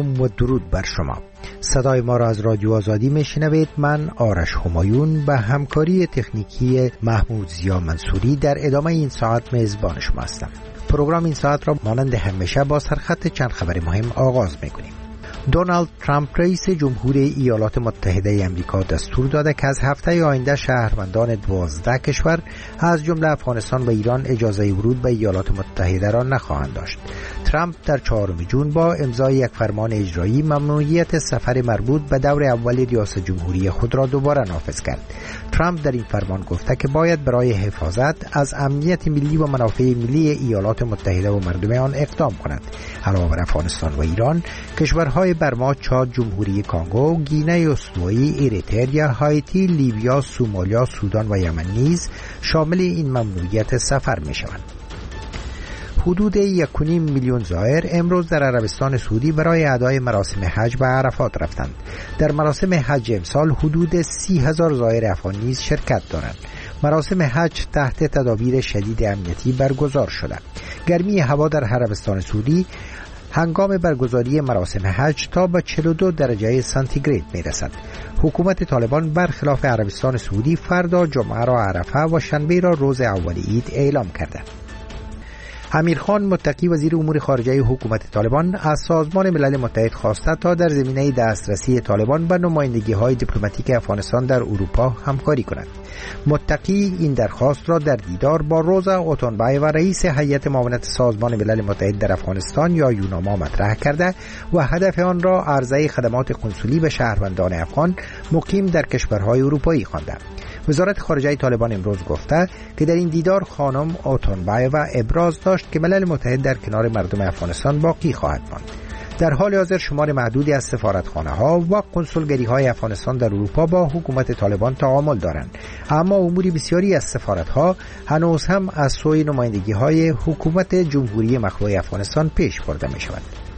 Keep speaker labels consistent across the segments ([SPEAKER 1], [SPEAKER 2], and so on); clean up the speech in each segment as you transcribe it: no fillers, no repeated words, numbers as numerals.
[SPEAKER 1] سلام و درود بر شما. صدای ما را از رادیو آزادی میشنوید. من آرش همایون به همکاری تکنیکی محمود زیا منصوری در ادامه این ساعت میزبان شما هستم. پروگرام این ساعت را مانند همیشه با سرخط چند خبر مهم آغاز میکنیم. دونالد ترامپ رئیس جمهوری ایالات متحده آمریکا دستور داده که از هفته آینده شهروندان 12 کشور از جمله افغانستان و ایران اجازه ورود به ایالات متحده را نخواهند داشت. ترامپ در 4 جون با امضای یک فرمان اجرایی ممنوعیت سفر مربوط به دور اول ریاست جمهوری خود را دوباره نافذ کرد. ترامپ در این فرمان گفته که باید برای حفاظت از امنیت ملی و منافع ملی ایالات متحده و مردم آن اقدام کند. علاوه بر افغانستان و ایران، کشورهای برما، چاد، جمهوری کانگو، گینه استوایی، اریتریا، هایتی، لیبیا، سومالیا، سودان و یمن نیز شامل این ممنوعیت سفر می شوند. حدود 1.5 میلیون زائر امروز در عربستان سعودی برای ادای مراسم حج به عرفات رفتند. در مراسم حج امسال حدود 30,000 زائر افغان نیز شرکت دارند. مراسم حج تحت تدابیر شدید امنیتی برگزار شده. گرمی هوا در عربستان سعودی هنگام برگزاری مراسم حج تا به 42 درجه سانتیگراد می رسد. حکومت طالبان برخلاف عربستان سعودی فردا جمعه را عرفه و شنبه را روز اول عید اعلام کرده. امیر خان متقی وزیر امور خارجه حکومت طالبان از سازمان ملل متحد خواسته تا در زمینه دسترسی طالبان به نمایندگی‌های دیپلماتیک افغانستان در اروپا همکاری کند. متقی این درخواست را در دیدار با روزا اوتونبای و رئیس هیئت معاونت سازمان ملل متحد در افغانستان یا یوناما مطرح کرده و هدف آن را عرضه خدمات کنسولی به شهروندان افغان مقیم در کشورهای اروپایی خوانده. وزارت خارجه طالبان امروز گفته که در این دیدار خانم اوتونبای و ابراز داشت که ملل متحد در کنار مردم افغانستان باقی خواهد ماند. در حال حاضر شمار محدودی از سفارتخانه‌ها و کنسولگری‌های افغانستان در اروپا با حکومت طالبان تعامل دارند، اما امور بسیاری از سفارت‌ها هنوز هم از سوی نمایندگی‌های حکومت جمهوری مخلوع افغانستان پیش برده می‌شود.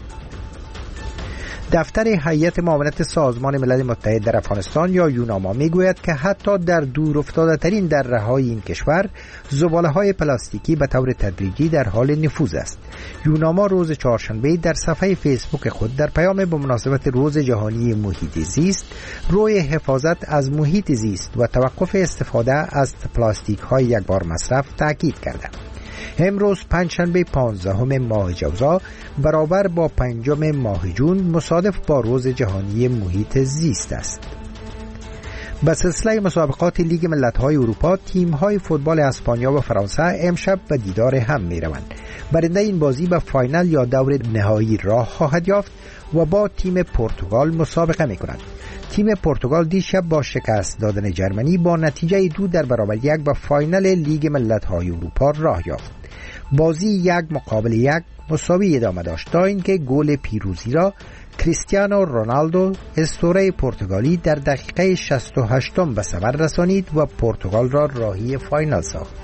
[SPEAKER 1] دفتر هیئت معاونت سازمان ملل متحد در افغانستان یا یوناما میگوید که حتی در دور افتاده ترین دره‌های این کشور زباله‌های پلاستیکی به طور تدریجی در حال نفوذ است. یوناما روز چهارشنبه در صفحه فیسبوک خود در پیام به مناسبت روز جهانی محیط زیست روی حفاظت از محیط زیست و توقف استفاده از پلاستیک‌های یک بار مصرف تاکید کرده. امروز پنجشنبه 15 ماه جوزا برابر با 5 ماه جون مصادف با روز جهانی محیط زیست است. به سلسله مسابقات لیگ ملت‌های اروپا تیم‌های فوتبال اسپانیا و فرانسه امشب به دیدار هم می‌روند. برنده این بازی به فاینال یا دور نهایی راه خواهد یافت و با تیم پرتغال مسابقه می‌کند. تیم پرتغال دیشب با شکست دادن جرمنی با نتیجه 2-1 به فاینال لیگ ملت‌های اروپا راه یافت. بازی 1-1 مساوی ادامه داشت تا اینکه گل پیروزی را کریستیانو رونالدو اسطوره پرتغالی در دقیقه 68 به ثمر رسانید و پرتغال را راهی فاینال ساخت.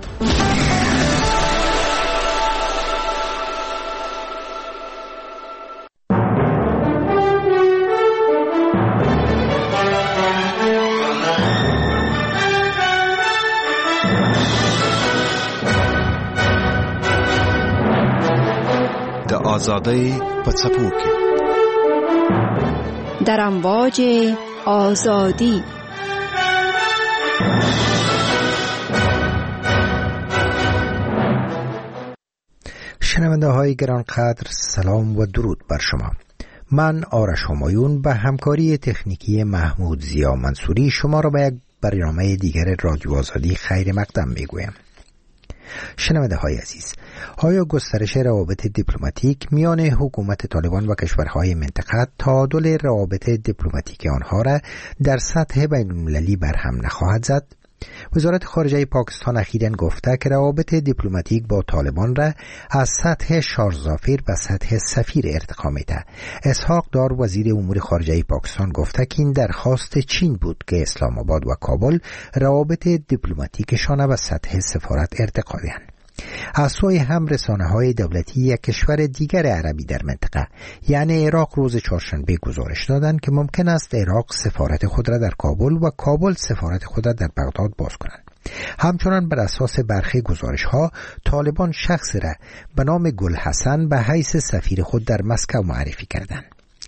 [SPEAKER 2] آزادی په څپو کې
[SPEAKER 3] در امواج آزادی.
[SPEAKER 1] شنونده های گرانقدر سلام و درود بر شما. من آرش همایون به همکاری تکنیکی محمود زیا منصوری شما را به یک برنامه دیگر رادیو آزادی خیر مقدم میگویم. شنونده های عزیز، آیا گسترش روابط دیپلماتیک میان حکومت طالبان و کشورهای منطقه تعادل روابط دیپلماتیک آنها را در سطح بین المللی برهم نخواهد زد؟ وزارت خارجه پاکستان اخیراً گفته که روابط دیپلماتیک با طالبان را از سطح شارزافیر به سطح سفیر ارتقا میده. اسحاق دار وزیر امور خارجه پاکستان گفته که این درخواست چین بود که اسلام آباد و کابل روابط دیپلماتیکشان به سطح سفارت ارتقا دهند. از سوی هم رسانه‌های دولتی یک کشور دیگر عربی در منطقه یعنی عراق روز چهارشنبه گزارش دادند که ممکن است عراق سفارت خود را در کابل و کابل سفارت خود را در بغداد باز کنند. همچنان بر اساس برخی گزارش‌ها طالبان شخص را به نام گل حسن به حیث سفیر خود در مسکو معرفی کردند.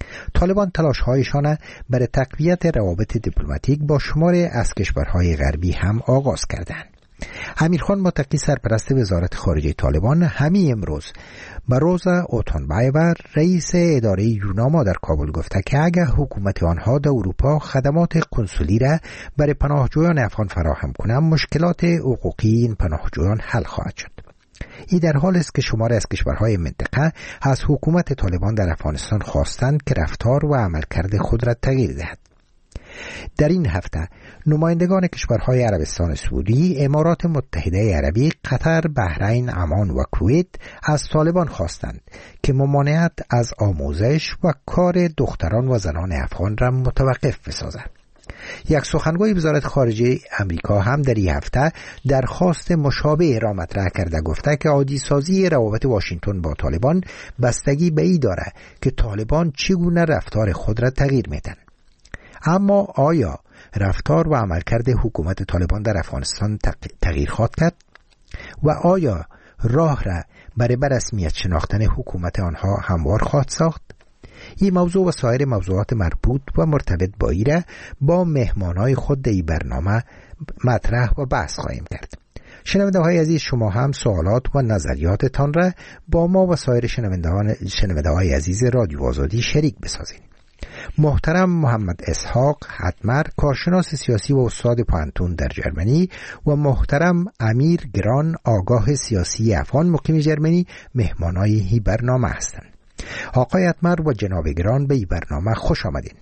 [SPEAKER 1] طالبان تلاش‌هایشان برای تقویت روابط دیپلماتیک با شماری از کشورهای غربی هم آغاز کردند. امیرخان متقی سرپرست وزارت خارجه طالبان همین امروز با روزا اوتونبایور رئیس اداره یوناما در کابل گفته که اگر حکومت آنها در اروپا خدمات کنسولی را برای پناهجویان افغان فراهم کنند، مشکلات حقوقی این پناهجویان حل خواهد شد. این در حال است که شماری از کشورهای منطقه از حکومت طالبان در افغانستان خواستند که رفتار و عملکرد خود را تغییر دهد. در این هفته نمایندگان کشورهای عربستان سعودی، امارات متحده عربی، قطر، بحرین، عمان و کویت از طالبان خواستند که ممانعت از آموزش و کار دختران و زنان افغان را متوقف بسازند. یک سخنگوی وزارت خارجه امریکا هم در این هفته درخواست مشابه را مطرح کرده، گفته که عادی سازی روابط واشنگتن با طالبان بستگی به این دارد که طالبان چگونه رفتار خود را تغییر میدن. اما آیا رفتار و عملکرد حکومت طالبان در افغانستان تغییر خواهد کرد و آیا راه را برای رسمیت شناختن حکومت آنها هموار خواهد ساخت؟ این موضوع و سایر موضوعات مربوط و مرتبط با ایره با مهمانای خود در این برنامه مطرح و بحث خواهیم کرد. شنونده های عزیز، شما هم سوالات و نظریاتتان را با ما و سایر شنونده های عزیز رادیو آزادی شریک بسازید. محترم محمد اسحاق حتمر، کارشناس سیاسی و استاد پانتون در جرمنی، و محترم امیر گران، آگاه سیاسی افغان مقیم جرمنی، مهمانای این برنامه هستند. آقای حتمر و جناب گران به این برنامه خوش آمدین.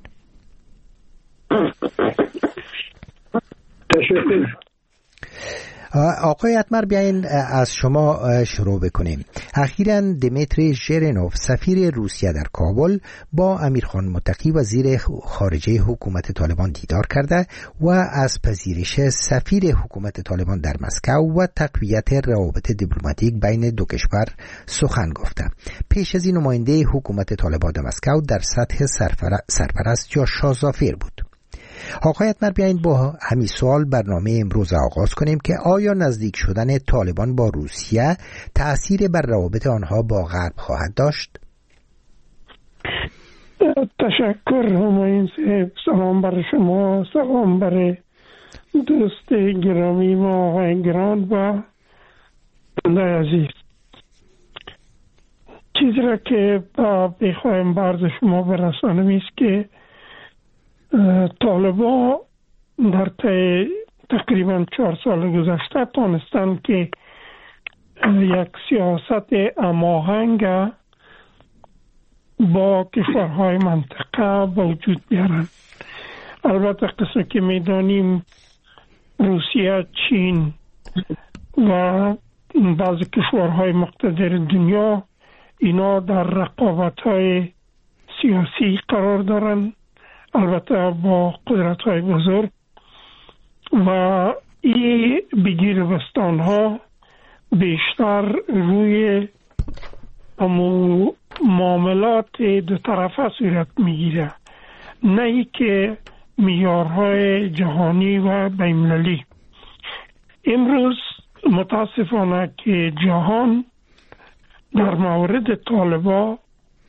[SPEAKER 4] تشکر.
[SPEAKER 1] آقای حتمر، بیاین از شما شروع بکنیم. اخیراً دمیتری ژرینوف سفیر روسیه در کابل با امیرخان متقی وزیر خارجه حکومت طالبان دیدار کرده و از پذیرش سفیر حکومت طالبان در مسکو و تقویت روابط دیپلماتیک بین دو کشور سخن گفته. پیش از این نماینده حکومت طالبان در مسکو در سطح سرپرست یا شاهزافیر بود. آقای حتمر، بیایید با همین سوال برنامه امروز آغاز کنیم که آیا نزدیک شدن طالبان با روسیه تأثیر بر روابط آنها با غرب خواهد داشت؟
[SPEAKER 4] تشکر همایون صاحب. سلام بر شما، سلام بر دوست گرامی ما آقای گران و بنده عزیز. چیزی را که بخوایم برز شما برسانم است که طالبان در تقریبا 4 سال گذشته تانستند که یک سیاست هماهنگ با کشورهای منطقه به وجود بیارند. البته قسمی که میدانیم روسیه، چین و بعضی کشورهای مقتدر دنیا اینا در رقابت‌های سیاسی قرار دارند، البته با قدرت‌های بزرگ، و این بگیر بستان‌ها بیشتر روی معاملات دو طرفه صورت میگیره، نه ای که معیارهای جهانی و بین‌المللی. امروز متاسفانه که جهان در مورد طالبان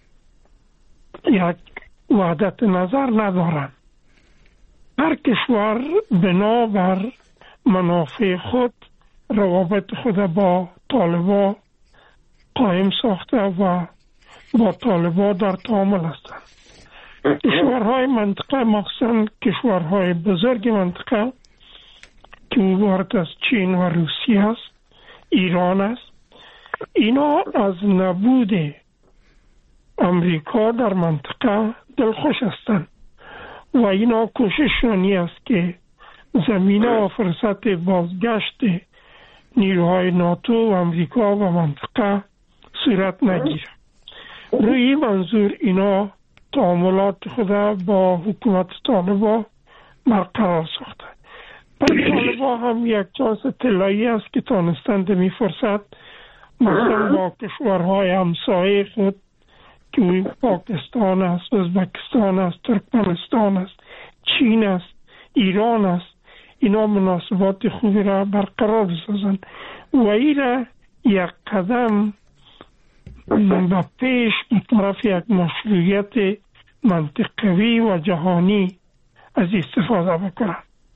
[SPEAKER 4] یک وحدت نظر ندارند. هر کشور بنابر منافع خود روابط خود با طالبان قائم ساخته و با طالبان در تعامل هستند. کشورهای منطقه، مخصوصا کشورهای بزرگ منطقه که عبارت از چین و روسیه است، ایران است، اینا از نبود امریکا در منطقه دلخوش هستند و اینا کوششانی است که زمینه و فرصت بازگشت نیروهای ناتو و امریکا و منطقه صورت نگیره. روی منظور اینا تعاملات خود با حکومت طالبان برقرار ساخته. برای طالبان هم یک چانس طلایی است که تانستند می فرصت مثلا با کشورهای همسایه خود که پاکستان است، ازبکستان است، ترکمنستان است، چین است، ایران است، اینا مناسبات خوبی را برقرار بسازند و این یک قدم به پیش به طرف یک مشروعیت منطقوی و جهانی از استفاده بکنن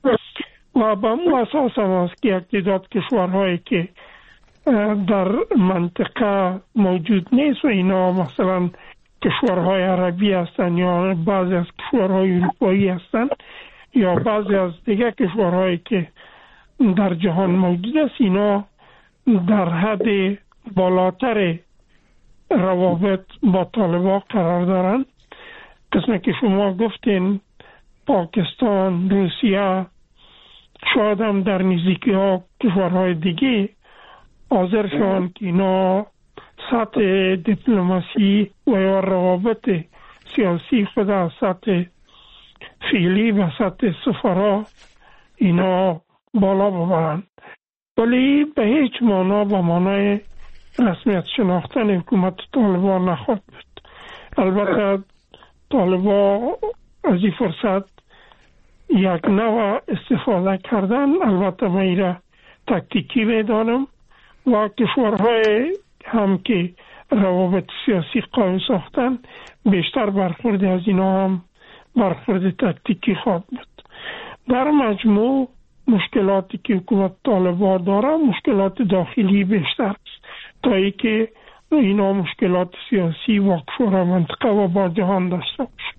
[SPEAKER 4] و به اون اساس هم است که یک تعداد کشورهایی که در منطقه موجود نیست و اینا مثلا کشورهای عربی هستند یا بعضی از کشورهای اروپایی هستند یا بعضی از دیگر کشورهایی که در جهان موجود است، اینا در حد بالاتر روابط با طالبان قرار دارند. قسمی که شما گفتین پاکستان، روسیه، شاید هم در نزدیکی ها کشورهای دیگه حاضر شوند که اینا سطح دیپلماسی و یا روابط سیاسی خود از سطح فعلی و سطح سفرا اینا بالا ببرند، ولی به هیچ معنا با معنای رسمیت شناختن حکومت طالبان نخواهد بود. البته طالبان از این فرصت یک نوع استفاده کردن، البته من ایره تکتیکی میدانم و کشورهای هم که روابط سیاسی قائم ساختن بیشتر برخورد از اینا هم برخورد تکتیکی خواهد بود. در مجموع مشکلاتی که حکومت طالبان داره مشکلات داخلی بیشتر است تا ای که اینا مشکلات سیاسی و کشور منطقه و با جهان داشته باشه.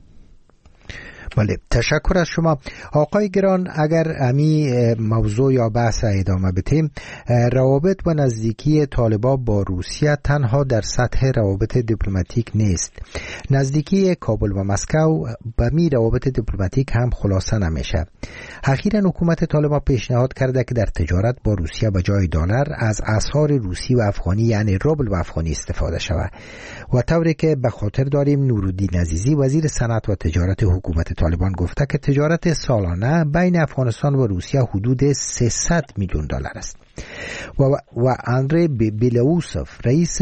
[SPEAKER 1] بله، تشکر از شما آقای گران. اگر امی موضوع یا بحث ادامه بدیم، روابط و نزدیکی طالبان با روسیه تنها در سطح روابط دیپلماتیک نیست. نزدیکی کابل و مسکو به می روابط دیپلماتیک هم خلاصه نمیشه. اخیراً حکومت طالبان پیشنهاد کرده که در تجارت با روسیه به جای دلار از اسعار روسی و افغانی یعنی روبل و افغانی استفاده شود و طوری که به خاطر داریم نورالدین عزیزی وزیر صنعت و تجارت حکومت طالبان گفته که تجارت سالانه بین افغانستان و روسیه حدود 300 میلیون دلار است و اندری بیلاوسوف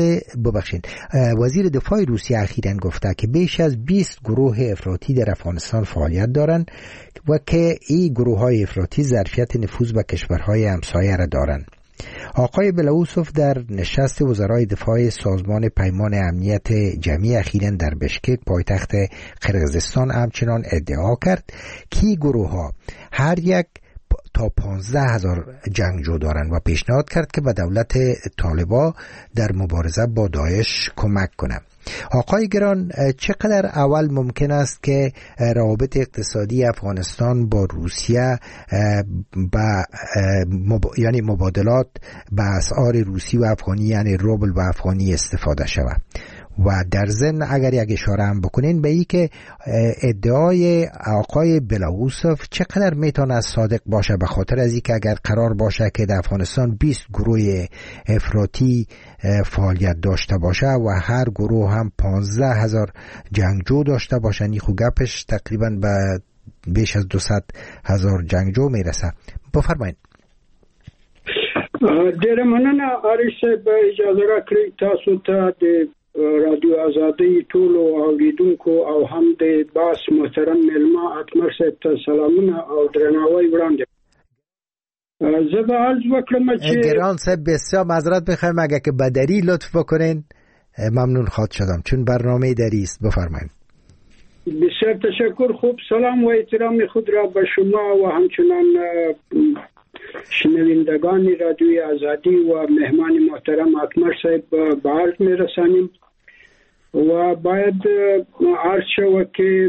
[SPEAKER 1] وزیر دفاع روسیه اخیراً گفته که بیش از 20 گروه افراطی در افغانستان فعالیت دارند و که این گروه های افراطی ظرفیت نفوذ به کشورهای همسایه را دارند. آقای بلاوسوف در نشست وزرای دفاع سازمان پیمان امنیت جمعی اخیراً در بشکک پایتخت قرقیزستان همچنان ادعا کرد که گروه ها هر یک تا 15,000 جنگجو دارند و پیشنهاد کرد که به دولت طالبان در مبارزه با داعش کمک کنند. آقای گران، چقدر اول ممکن است که روابط اقتصادی افغانستان با روسیه یعنی مبادلات به اسعار روسی و افغانی یعنی روبل و افغانی استفاده شود؟ و در ضمن اگر یک اشاره هم بکنین به این که ادعای آقای بلاوسوف چقدر میتونه صادق باشه، به خاطر از این که اگر قرار باشه که در افغانستان 20 گروه افراطی فعالیت داشته باشه و هر گروه هم 15,000 جنگجو داشته باشه، این خو گپش تقریبا به بیش از 200,000 جنگجو میرسه. بفرمایید.
[SPEAKER 5] ډیره مننه آرش صاحب، اجازه راکړئ تاسو ته د رادیو آزادۍ ټولو اوریدونکو او هم د باس محترم ملما اکمر صاحب ته سلامونه او درناوی وړاندې. زه به عرض وکړم چې
[SPEAKER 1] گران صاحب بسیار معذرت میخوایم اگر که به دری لطف بکنین ممنون خواهد شدم چون برنامه دری است. بفرمایید.
[SPEAKER 5] بسیار تشکر. خوب سلام و احترام خود را به شما و همچنان شنوندگان رادیوی آزادی و مهمان محترم اکمر صاحب به عرض میرسانیم و باید عرض شود که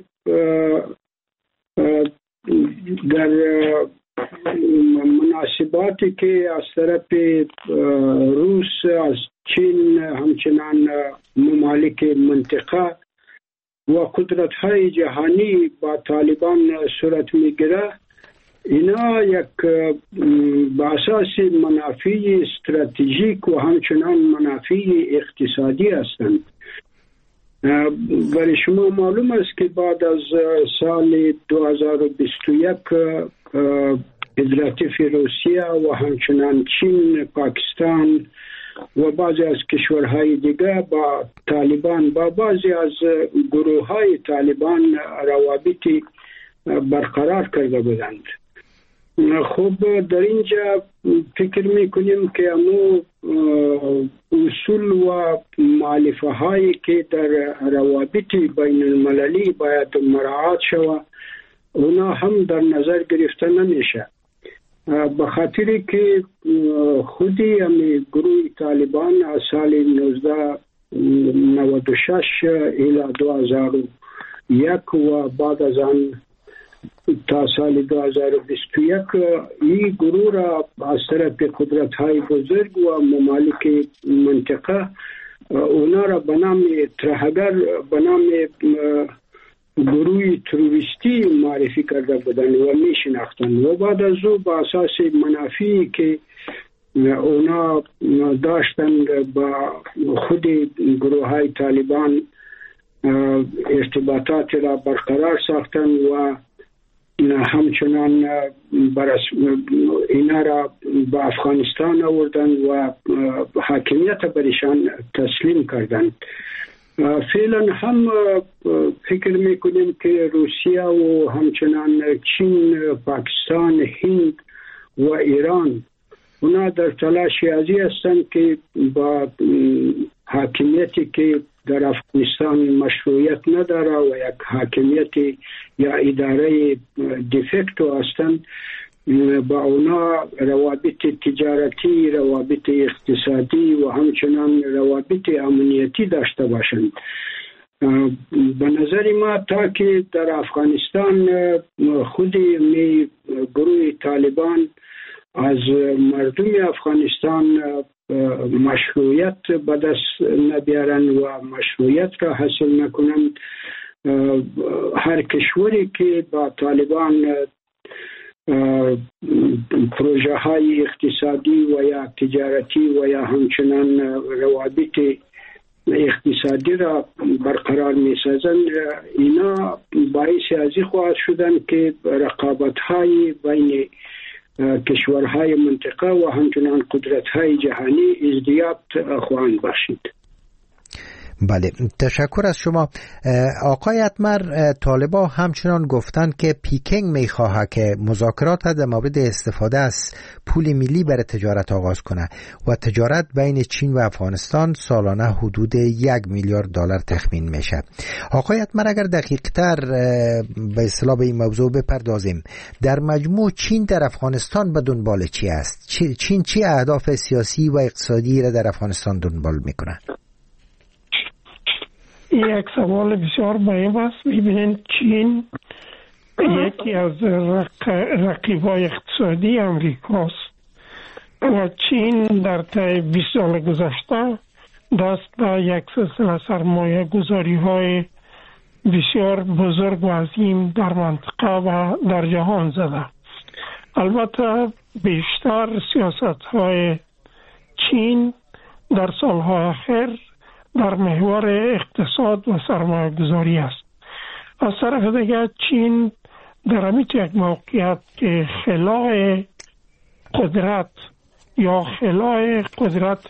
[SPEAKER 5] در مناسباتی که از طرف روس، از چین، همچنان ممالک منطقه و قدرت‌های جهانی با طالبان صورت میگیره، اینا یک با اساس منافع استراتژیک و همچنان منافع اقتصادی هستند. ولی شما معلوم است که بعد از سال 2021 فدراتیو روسیه و همچنان چین، پاکستان و بعضی از کشورهای دیگه با طالبان، با بعضی از گروه‌های طالبان روابطی برقرار کرده بودند. خب در اینجا فکر میکنیم که امو اصول و مؤلفه هایی که در روابط بین المللی باید مراعات شود اونا هم در نظر گرفته نمیشه، به خاطر که خودی همی گروه طالبان از سال 1996 الی 2001 و بعد از آن تا سال 2021 این گروه را از طرف قدرت های بزرگ و ممالک منطقه اونا را به نام ترهگر به نام گروه تروریستی معرفی کرده بودند و می شناختند و بعد از او با اساس منافعی که اونا داشتند با خود گروه های طالبان ارتباطات را برقرار ساختند و همچنان اینا را با افغانستان آوردن و حاکمیت برشان تسلیم کردند. فعلا هم فکر میکنیم که روسیه و همچنان چین، پاکستان، هند و ایران اونا در تلاش ازی هستند که با حاکمیتی که در افغانستان مشروعیت نداره و یک حاکمیت یا اداره دیفکتو هستند با اونا روابط تجارتی، روابط اقتصادی و همچنان روابط امنیتی داشته باشند. به نظر ما تا که در افغانستان خود گروه طالبان از مردم افغانستان مشروعیت به دست نبیارن و مشروعیت را حاصل نکنند، هر کشوری که با طالبان پروژه های اقتصادی و یا تجارتی و یا همچنان روابط اقتصادی را برقرار می سازند، اینا باعث ازی خواهد شدن که رقابت های بین کشورهای منطقه و همچنان قدرت‌های جهانی ازدیاد خواهند باشید.
[SPEAKER 1] بله، تشکر از شما. آقای اتمر، طالبان همچنان گفتند که پیکنگ میخواهد که مذاکرات در مورد استفاده از پول ملی برای تجارت آغاز کنه و تجارت بین چین و افغانستان سالانه حدود 1 میلیارد دلار تخمین میشه. آقای اتمر، اگر دقیق‌تر به اصطلاح به این موضوع بپردازیم، در مجموع چین در افغانستان به دنبال چی است؟ چین چی اهداف سیاسی و اقتصادی را در افغانستان دنبال میکنه؟
[SPEAKER 4] یک سوال بسیار مهم است. ببینید، چین یکی از رقیبای اقتصادی امریکاست و چین در طی 20 سال گذشته دست به یک سلسله سرمایه گذاری های بسیار بزرگ و عظیم در منطقه و در جهان زده. البته بیشتر سیاست های چین در سالهای اخیر در محور اقتصاد و سرمایه گذاری است. از طرف دیگر چین در همیت یک موقعیت که خلای قدرت یا خلای قدرت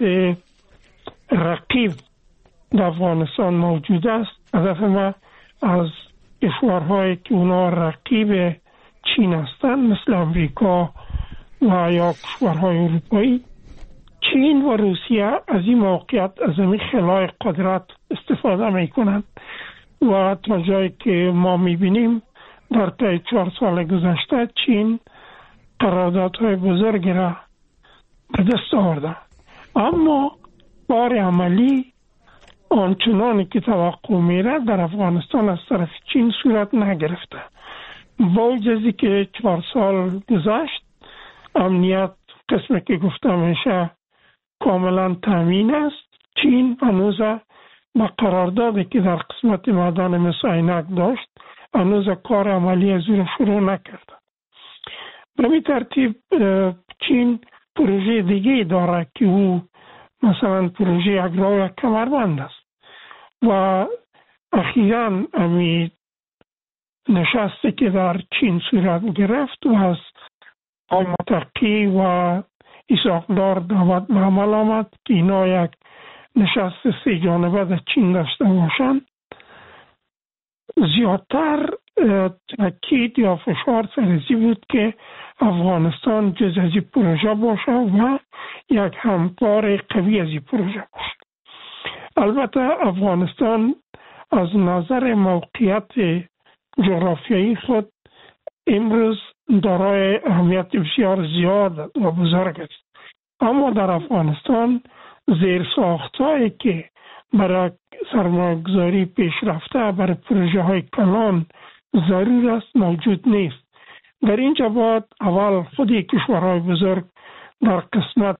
[SPEAKER 4] رقیب در افغانستان موجود است. هدف ما از کشورهایی که اونا رقیب چین هستند مثل امریکا و یا کشورهای اروپایی، چین و روسیه از این موقعیت از این خلای قدرت استفاده می کنند و تا جایی که ما می بینیم در طی 4 سال گذشته چین قراردادهای بزرگی را به دست آورده، اما بار عملی آنچنانی که توقع میره در افغانستان از طرف چین صورت نگرفته. با وجودی که 4 سال گذشت امنیت قسمی که گفته میشه کاملا تامین است، چین هنوز با قراردادی که در قسمت معدن مس عینک داشت هنوز کار عملی از او شروع نکرده. به این ترتیب چین پروژه دیگه داره که او مثلا پروژه اگرای کمربند است و اخیراً امی نشستی که در چین صورت گرفت و از متقی و ایساقدار دعوت به عمل آمد که اینا یک نشست 3 جانبه در چین داشته باشند. زیادتر تاکید یا فشار سرزی بود که افغانستان جز از این پروژه باشه و یک همکار قوی از این پروژه باشد. البته افغانستان از نظر موقعیت جغرافیایی خود امروز دارای اهمیت بسیار زیاد و بزرگ است، اما در افغانستان زیرساخت‌هایی که برای سرمایه‌گذاری پیشرفته برای پروژه های کلان ضرور است موجود نیست. در اینجا باید اول خود کشورهای بزرگ در قسمت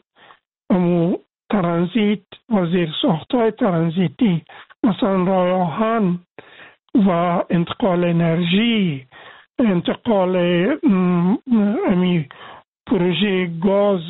[SPEAKER 4] ترانزیت و زیرساخت‌های ترانزیتی مثلا راه آهن و انتقال انرژی، انتقال پروژه گاز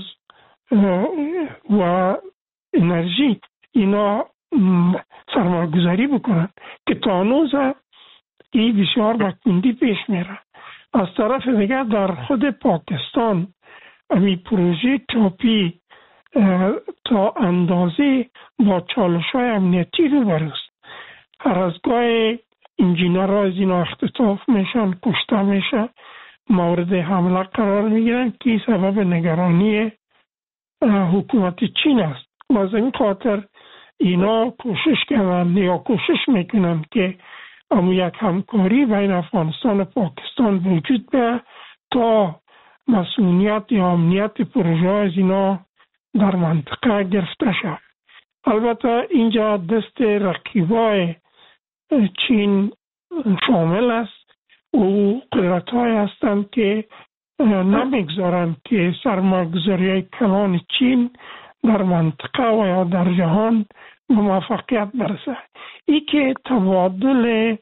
[SPEAKER 4] و انرژی، اینا سرمایه‌گذاری بکنن که تا هنوز این بسیار با کندی پیش میره. از طرف دیگر در خود پاکستان امی پروژه چاپی تا اندازه با چالش‌های امنیتی روبرو است. هر از گاهی انجینرها از اینا اختطاف میشن، کشته میشه، مورد حمله قرار میگیرن که سبب نگرانی حکومت چین است. و از این خاطر اینا کوشش کردن یا کوشش میکنن که یک همکاری بین افغانستان و پاکستان وجود بیاید تا مسئولیت یا امنیت پروژه از اینا در منطقه گرفته شد. البته اینجا دست رقیبای چین شامل است و قدرت‌های هستند که نمیگذارند که سرمایه‌گذاری کلان چین در منطقه و یا در جهان موفقیت برسه. ای که تبادل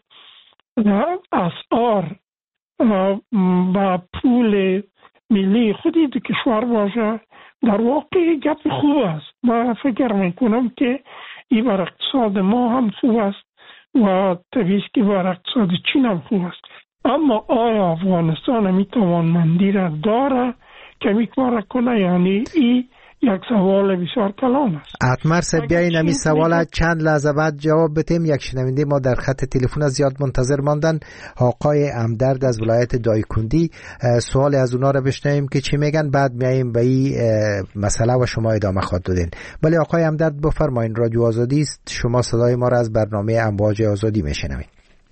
[SPEAKER 4] اسعار با پول ملی خودی دو کشور باشه در واقع گپ خوب است. من فکر میکنم که این بر اقتصاد ما هم خوب است و طبیعی که بر اقتصاد چین هم خوب است. اما آیا افغانستان می توانمندی را داره که می کار کنه؟ یعنی این یک سوال بسیار کلان است.
[SPEAKER 1] اتمر صاحب بیاین امی سوال چند لحظه بعد جواب بدیم. یک شنونده ما در خط تلفن از زیاد منتظر ماندن، آقای امدرد از ولایت دایکندی. سوال از اونا را بشنویم که چی میگن، بعد میایم به این مسئله و شما ادامه خواهد دادین. ولی آقای امدرد بفرمایید، رادیو آزادی است، شما صدای ما را از برنامه امواج آزادی میشنوید.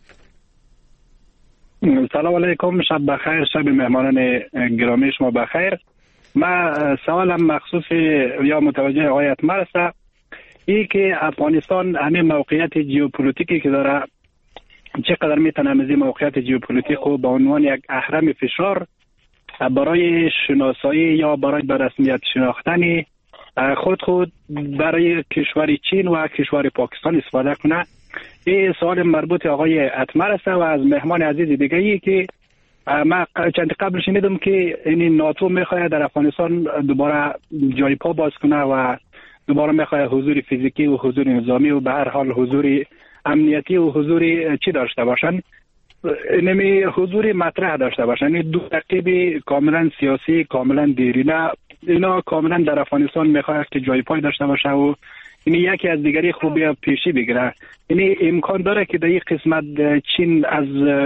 [SPEAKER 6] سلام علیکم، شب بخیر، شب مهمانان گرامی شما بخیر. ما سوالم مخصوص یا متوجه آقای اتمر است، این که افغانستان همین موقعیت ژئوپلیتیکی که داره چقدر میتونه از این موقعیت ژئوپلیتیک رو به عنوان یک اهرم فشار برای شناسایی یا برای به رسمیت شناختن خود برای کشور چین و کشور پاکستان استفاده کنه. این سوال مربوط آقای اتمر است و از مهمان عزیز دیگه ای که ما چند قبل شنیدم که این ناتو میخواد در افغانستان دوباره جای پا باز کنه و دوباره میخواد حضور فیزیکی و حضور نظامی و به هر حال حضور امنیتی و حضور چی داشته باشن، نمی حضور مطرح داشته باشن. این دو رقیب کاملا سیاسی، کاملا دیرینه، اینا کاملا در افغانستان میخواد که جای پای داشته باشه و این یکی از دیگری خوبی پیشی بگیره. این امکان داره که در این قسمت چین از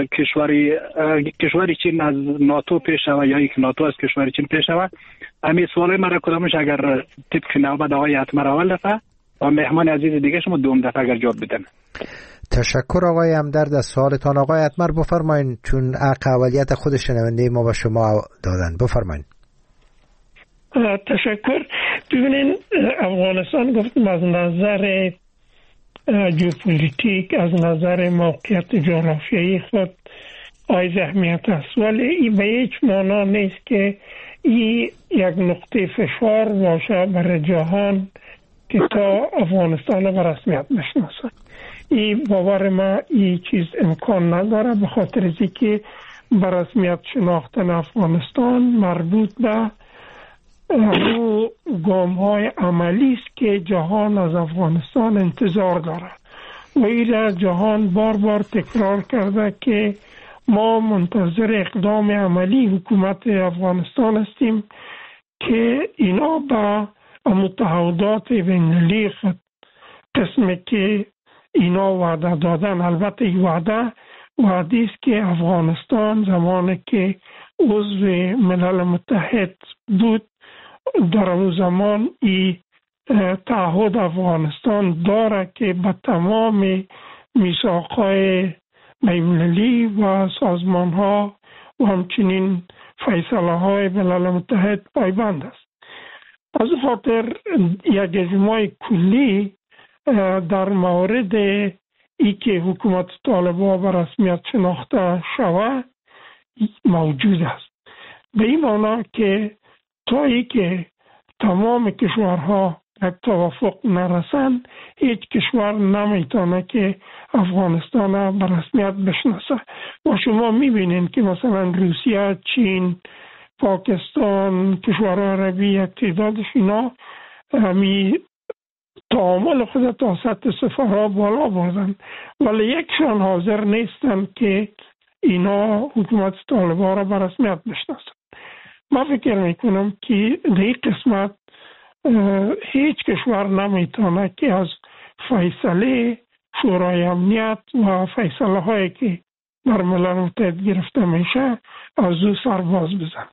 [SPEAKER 6] کشور چین از ناتو پیش شود یا یک ناتو از کشور چین پیش شود. همین سوالای مرا کدامش اگر طبق نوبت آقای اتمر اول دفعه و مهمان عزیز دیگه شما دوم دفعه اگر جواب بدن.
[SPEAKER 1] تشکر آقای امدرد از سوالتان. آقای اتمر بفرمایید، چون اولویت خود شنونده ما به شما دادن، بفرمایید.
[SPEAKER 4] تشکر. ببینین افغانستان گفتم از نظر ژئوپلیتیک، از نظر موقعیت جغرافیایی خود ای اهمیت است، ولی این به هیچ معنا نیست که این یک نقطه فشار باشه برای جهان که تا افغانستان را به رسمیت بشناسه. این باور ما این چیز امکان نداره، به خاطر از اینکه به رسمیت شناختن افغانستان مربوط به گام‌های عملی است که جهان از افغانستان انتظار داره و این جهان بار بار تکرار کرده که ما منتظر اقدام عملی حکومت افغانستان هستیم که اینا با متعهدات بین‌المللی خود قسمی که اینا وعده دادن. البته این وعده است که افغانستان زمانی که عضو ملل متحد بود در اون زمان این تعهد افغانستان داره که به تمام میثاق‌های بین‌المللی و سازمان‌ها و همچنین فیصله‌های ملل متحد پایبند است. از خاطر یک اجماع کلی در مورد ای که حکومت طالبان به رسمیت شناخته شود موجود است. به این معنی که تا ای که تمام کشورها یک توافق نرسند هیچ کشور نمیتونه که افغانستان به رسمیت بشناسه. و شما میبینید که مثلا روسیه، چین، پاکستان، کشورهای عربی یک تعدادش اینا همی تعامل خود تا سطح سفرها بالا بردن ولی یکشان حاضر نیستن که اینا حکومت طالبان را به رسمیت بشناسن. من فکر میکنم که در این قسمت هیچ کشور نمیتونه که از فیصله شورای امنیت و فیصله هایی که در ملل متحد گرفته میشه از او سرباز بزن.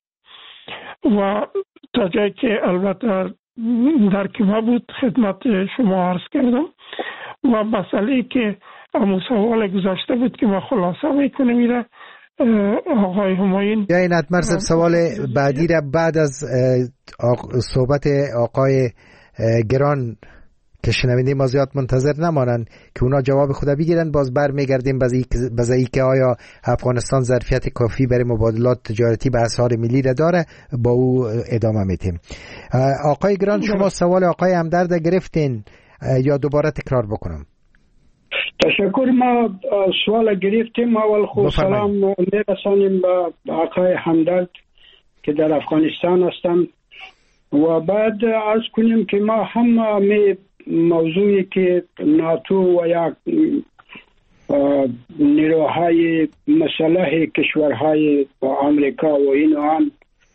[SPEAKER 4] و تا جایی که البته در کمه بود خدمت شما عرض کردم و مسئله که همون سوال گذاشته بود که ما خلاصه میکنه میره آقای همایون.
[SPEAKER 1] یا این اتمرسب سوال بعدی را بعد از صحبت آقای گران که شنونده ما زیاد منتظر نمانن که اونا جواب خود بگیرن، باز برمیگردیم بزایی که آیا افغانستان ظرفیت کافی برای مبادلات تجارتی به اسعار ملی را داره، با او ادامه میتیم. آقای گران شما سوال آقای همدرد گرفتین یا دوباره تکرار بکنم؟
[SPEAKER 5] تشکر. ما سوال گرفتیم. اول خود سلام میرسانیم به آقای همدرد که در افغانستان هستند و بعد عرض کنیم که ما هم موضوعی که ناتو و یا نیروهای مسلح کشورهای آمریکا و این آن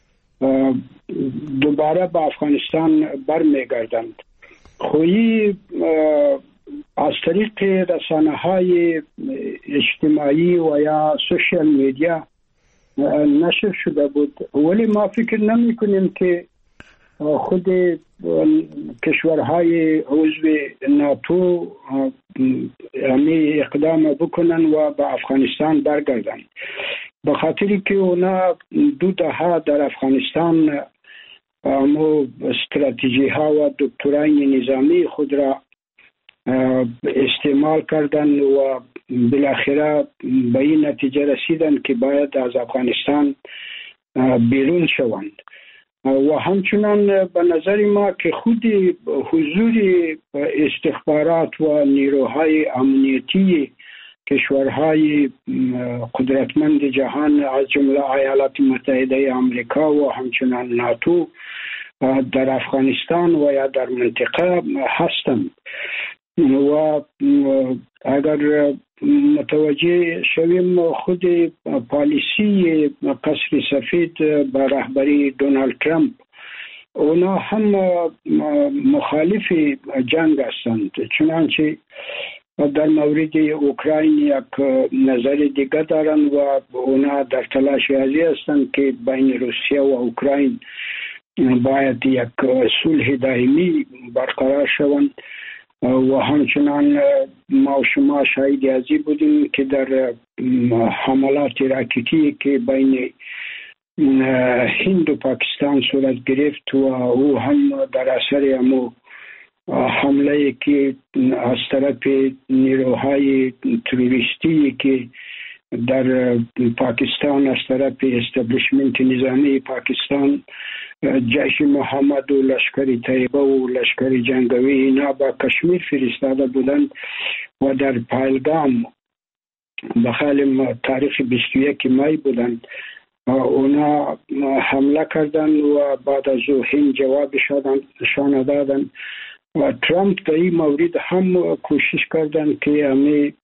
[SPEAKER 5] دوباره به افغانستان برمیگردند. خویی از طریق رسانه‌های اجتماعی و یا سوشال میدیا نشر شده بود، ولی ما فکر نمی کنیم که خود کشورهای عضو ناتو همی اقدام بکنن و به افغانستان برگردن، به خاطری که اونا 2 دهه در افغانستان استراتژی ها و دکترای نظامی خود را استعمال کردن و بالاخره به این نتیجه رسیدن که باید از افغانستان بیرون شوند. و همچنان به نظر ما که خود حضور استخبارات و نیروهای امنیتی کشورهای قدرتمند جهان از جمله ایالات متحده آمریکا و همچنان ناتو در افغانستان و یا در منطقه هستند و اگر متوجه شویم خود پالیسی قصر سفید به رهبری دونالد ترامپ اونا هم مخالف جنگ هستند، چنانچه در مورد اوکراین یک نظر دیگه دارند و اونا در تلاش ازی هستند که بین روسیه و اوکراین باید یک صلح دائمی برقرار شوند و همچنان ما و شما شاهد ازی بودیم که در حملات راکتی که بین هند و پاکستان صورت گرفت و او هم در اثر امو حمله که از طرف نیروهای تروریستی که در پاکستان از طرف استبلیشمنت نظامی پاکستان جیش محمد و لشکر طیبه و لشکر جنگوی اینا با کشمیر فرستاده بودند و در پایلگام بخال تاریخ 21 مای بودند اونا حمله کردن و بعد از او هند جوابشان دادن و ترامپ در این مورد هم کوشش کردن که همی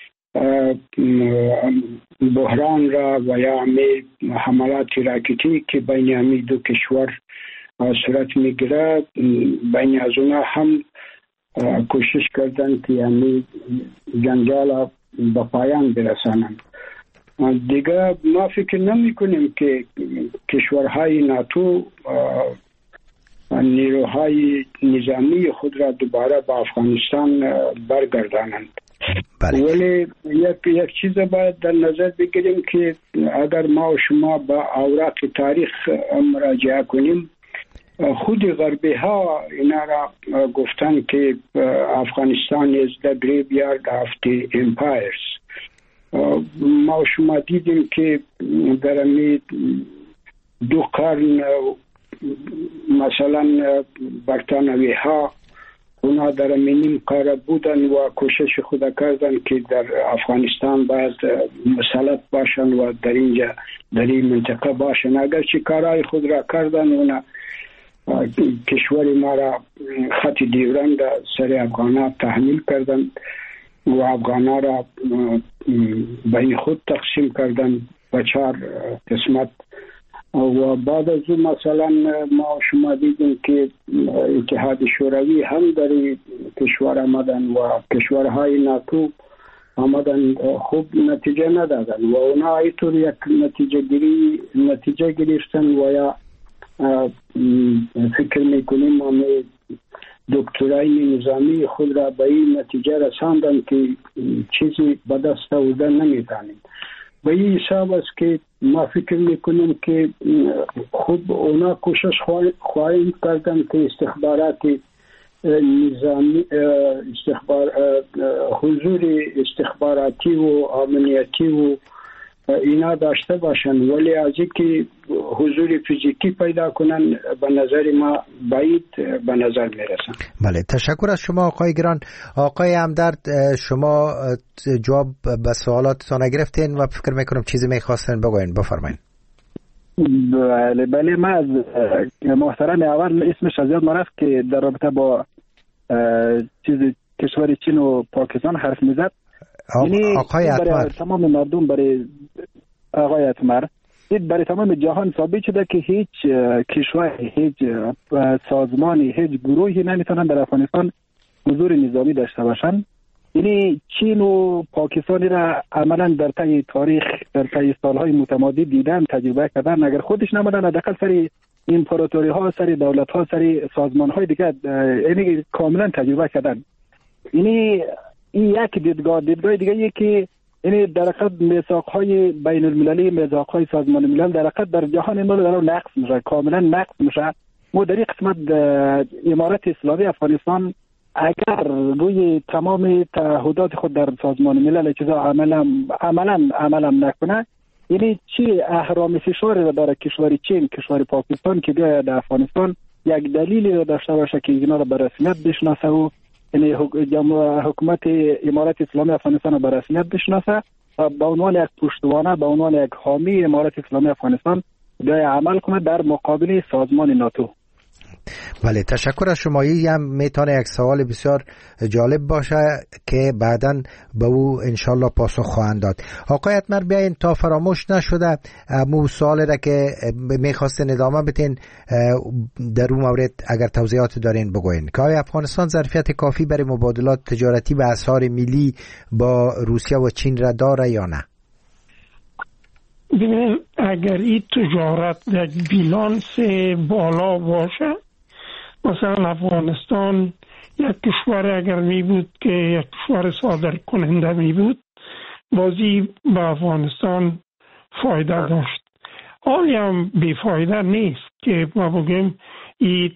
[SPEAKER 5] بحران را و یا همی حملات راکتی که بین همی دو کشور صورت میگیره بین از اونا هم کوشش کردن که همی جنجال به پایان برسانند. دیگه ما فکر نمی کنیم که کشورهای ناتو نیروهای نظامی خود را دوباره به افغانستان برگردانند. ولی یک چیز باید در نظر بگیریم که اگر ما و شما به اوراق تاریخ مراجعه کنیم، خود غربی ها اینا را گفتن که افغانستان is the graveyard of the empires. ما و شما دیدیم که در امی 2 قرن مثلا برطانوی ها اونا در نیم قاره بودن و کوشش خود کردن که در افغانستان باید مسلط باشن و در این منطقه باشن. اگرچه کارهای خود را کردن، اونا کشور ما را خط دیورند سر افغانها تحمیل کردن و افغانها را بین خود تقسیم کردن به 4 قسمت. و بعد از اون مثلا ما شما دیدیم که اتحاد شوروی هم در کشور آمدن و کشورهای ناتو آمدن، خوب نتیجه ندادن و اونا اینطور یک نتیجه گرفتن و یا فکر میکنیم ما دکترای نظامی خود را به این نتیجه رساندن که چیزی به دست آوردن نمیتونیم. به این حساب است که ما فکر میکنیم که خوب اونا کوشش خواهیم کردن که استخبارات نظامی حضور استخباراتی و امنیتی و اینا داشته باشن، ولی از اینکه حضور فیزیکی پیدا کنن به نظر ما بعید به نظر میرسن.
[SPEAKER 1] بله، تشکر از شما آقای گران. آقای همدرد، شما جواب به سوالاتتان گرفتین و فکر میکنم چیزی میخواستن بگوین، بفرمایید.
[SPEAKER 6] بله من از محترم اول اسمش از یاد رفت که در رابطه با چیز کشور چین و پاکستان حرف میزد.
[SPEAKER 1] آقای اتمر،
[SPEAKER 6] تمام مردم برای آقای اتمر برای تمام جهان ثابت شده که هیچ کشوری، هیچ سازمانی، هیچ گروهی نمیتونن در افغانستان حضور نظامی داشته باشن. یعنی چین و پاکستانی را عملا در طی تاریخ، در طی سالهای متمادی دیدن، تجربه کردن. اگر خودش نمودن حداقل سری امپراتوری ها، سری دولت ها، سری سازمان های دیگه یعنی کاملا تجربه کردن. یعنی این یک دیدگاه دیگه که یعنی در حقیقت میثاق‌های بین المللی، میثاق‌های سازمان ملل در حقیقت در جهان ما داره نقض میشه، کاملا نقض میشه. ما در این قسمت امارت اسلامی افغانستان اگر روی تمام تعهدات خود در سازمان ملل چیزا عملا نکنه، یعنی چی اهرام فشار داره کشور چین، کشور پاکستان که بیاید در افغانستان یک دلیلی داشته باشه که اینا را به رسمیت بشناسه و یعنی حکومت امارت اسلامی افغانستان را به رسمیت بشناسه و به عنوان یک پشتوانه، به عنوان یک حامی امارت اسلامی افغانستان بیاید عمل کنه در مقابل سازمان ناتو.
[SPEAKER 1] بله، تشکر از شما. این هم میتونه یک سوال بسیار جالب باشه که بعداً به او انشالله پاسخ خواهند داد. آقای اتمر، بیاین تا فراموش نشده مو سوالی را که میخواستین ادامه بتین در اون مورد اگر توضیحات دارین بگوین که آیا افغانستان ظرفیت کافی برای مبادلات تجارتی و اسعار ملی با روسیه و چین را داره یا نه؟
[SPEAKER 4] ببینید، اگر این تجارت در بیلانس بالا باشه، مثلا افغانستان یک کشور اگر می بود که یک کشور صادر کننده می بود، بازی به افغانستان فایده داشت. حالی هم بی فایده نیست که ما بگیم این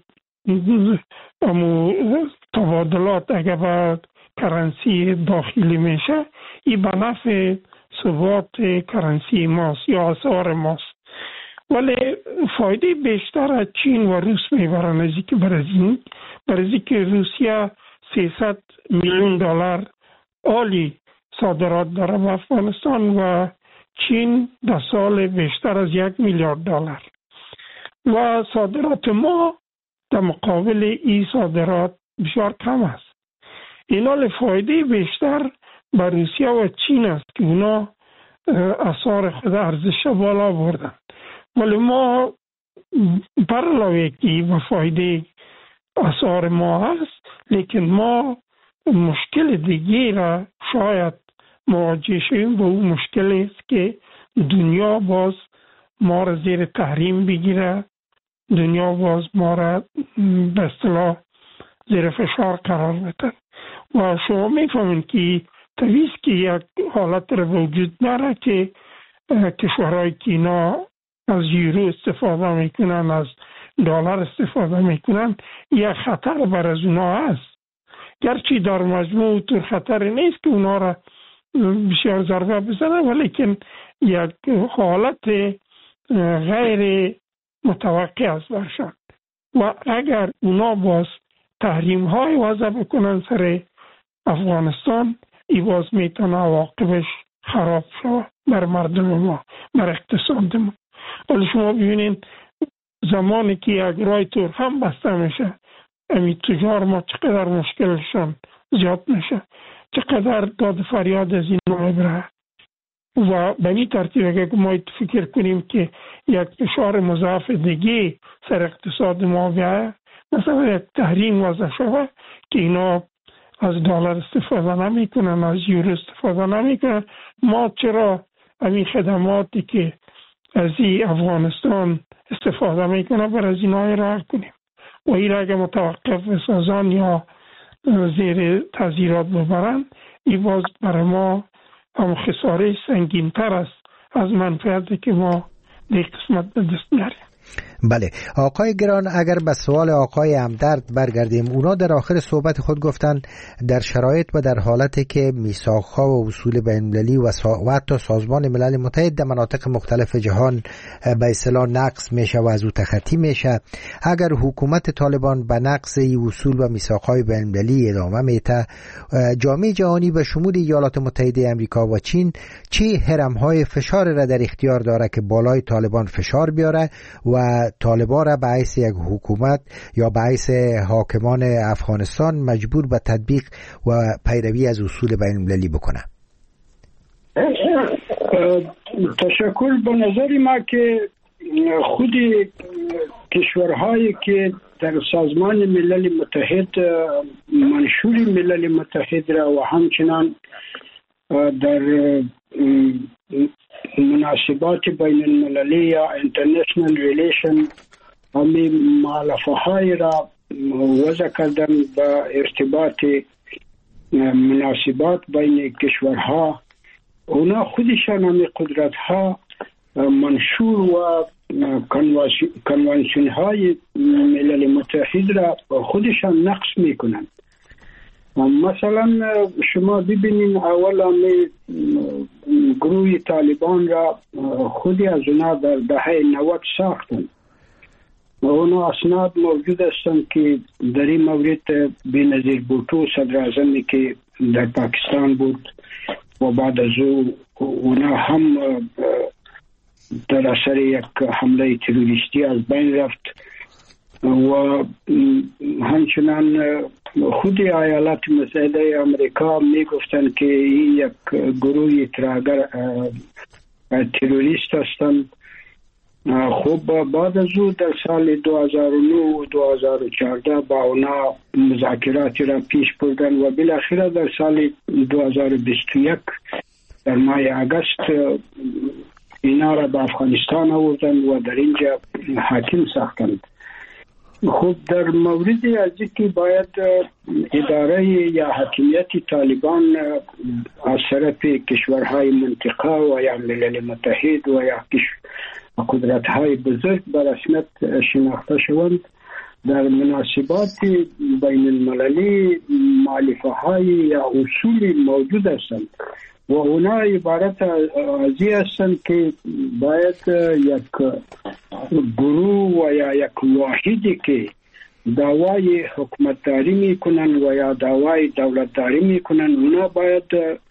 [SPEAKER 4] تبادلات اگر به کرنسی داخلی میشه، این به نفع ثبات کرنسی ماست یا اسعار ماست. ولی فایده بیشتر از چین و روس میبرن از اینکه برای که روسیه 300 میلیون دلار عالی صادرات داره به افغانستان و چین در سال بیشتر از 1 میلیارد دلار و صادرات ما در مقابل این صادرات بسیار کم است. این حال فایده بیشتر به روسیه و چین است که اونا اسعار خود ارزش بالا بردن، ولی ما برعلاوه که به فایده اسعار ما هست، لیکن ما مشکل دیگه را شاید مواجه شویم. به اون مشکل است که دنیا باز ما را زیر تحریم بگیره دنیا باز ما را به اصطلاح زیر فشار قرار بدن و شما میفهمید که طبیعی که یک حالت را وجود داره که کشورهای که اینا از یورو استفاده میکنن، از دلار استفاده میکنن، یک خطر بر از اونا هست. گرچه در مجموع طور خطر نیست که اونا را بسیار ضربه بزنه، ولیکن یک حالت غیر متوقع است برشان و اگر اونا باز تحریم های وضع بکنن سر افغانستان، ای باز میتونه عواقبش خراب شود بر مردم ما، بر اقتصاد ما. ولی شما ببینید زمانی که یک رای تور هم بسته میشه، امی تجار ما چقدر مشکلشان زیاد میشه، چقدر داد فریاد از این میبره و به این ترتیب اگر ما فکر کنیم که یک فشار مضاعف دیگه سر اقتصاد ما بیایه، مثلا یک تحریم وضع شود که اینا از دلار استفاده نمی کنن، از یورو استفاده نمی کنن، ما چرا این خدماتی که از افغانستان استفاده می کنن بر از اینها راه کنیم و این را اگر متوقف بسازن یا زیر تذیرات ببرن، این باز برای ما هم خساره سنگین تر است از منفعتی که ما در قسمت به دست میاریم.
[SPEAKER 1] بله آقای گران، اگر به سوال آقای همدرد برگردیم، اونا در آخر صحبت خود گفتن در شرایط و در حالتی که میثاق‌ها و اصول بین‌المللی و حتی سازمان ملل متحد در مناطق مختلف جهان به اصطلاح نقض میشه و از او تخطی میشه، اگر حکومت طالبان به نقض اصول و میثاق‌های بین‌المللی ادامه میده، جامعه جهانی به شمول ایالات متحده آمریکا و چین چه هرم‌های فشار را در اختیار داره که بالای طالبان فشار بیاره و طالبان را به حیث یک حکومت یا به حیث حاکمان افغانستان مجبور به تطبیق و پیروی از اصول بین‌المللی بکنه؟
[SPEAKER 5] تشکر. به نظر ما که خود کشورهایی که در سازمان ملل متحد منشور ملل متحد را و همچنان در مناسبات بین المللی یا انترنشنل ریلیشن همی مؤلفه های را وضع کردن با ارتباط مناسبات بین کشورها، اونا خودشان همی قدرت ها منشور و کنوانسیون های ملل متحد را خودشان نقض میکنند. مثلا شما ببینین اول گروه طالبان را خودی از اونا در دهه 90 ساختن و اونا اسناد موجود هستند که در این مورد بینظیر بوتو صدر اعظمی که در پاکستان بود و بعد از اونا هم در اثر یک حمله تروریستی از بین رفت و همچنان خود ایالات متحده آمریکا می گفتند که این یک گروه تروریست هستند. خب بعد از او در سال 2009 و 2014 با اونا مذاکراتی را پیش بردن و بالاخره در سال 2021 در ماه اگست اینا را به افغانستان آوردن و در اینجا حاکم ساختند. خب در مورد از که باید اداره یا حاکمیت طالبان از طرف کشورهای منطقه و یا ملل متحد و یا قدرت‌های بزرگ به رسمیت شناخته شوند، در مناسبات بین المللی مؤلفه‌های یا اصول موجود هستند و اونا عبارت از این هستند که باید یک گروه و یا یک واحدی که دعوای حکومتداری میکنن و یا دعوای دولتداری میکنن، اونا باید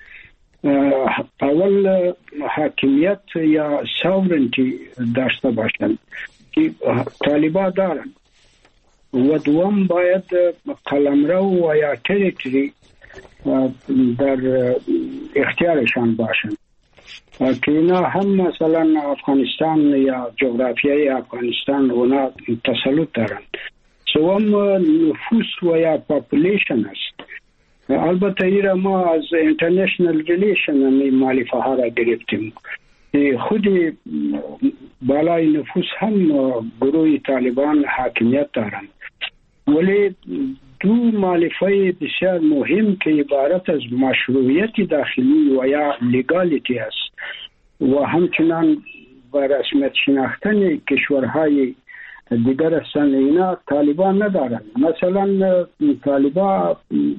[SPEAKER 5] اول حاکمیت یا ساورنتی داشته باشند که طالبان دارن و دوم باید قلمرو و یا تریتری در اختیارشان باشند که اینا هم مثلا افغانستان یا جغرافیای افغانستان اونا تسلط دارن. سوم نفوس و یا پاپولیشن است. البته ایرا ما از انترنشنل ریلیشن می مؤلفه ها را گرفتیم خود بالای نفوس هم گروه طالبان حاکمیت دارند، ولی دو مالفه بسیار مهم که عبارت از مشروعیت داخلی و یا لیگالیتی است و همچنان و رسمیت شناختن کشورهای دیگر هستند، اینا طالبان ندارند. مثلا طالبان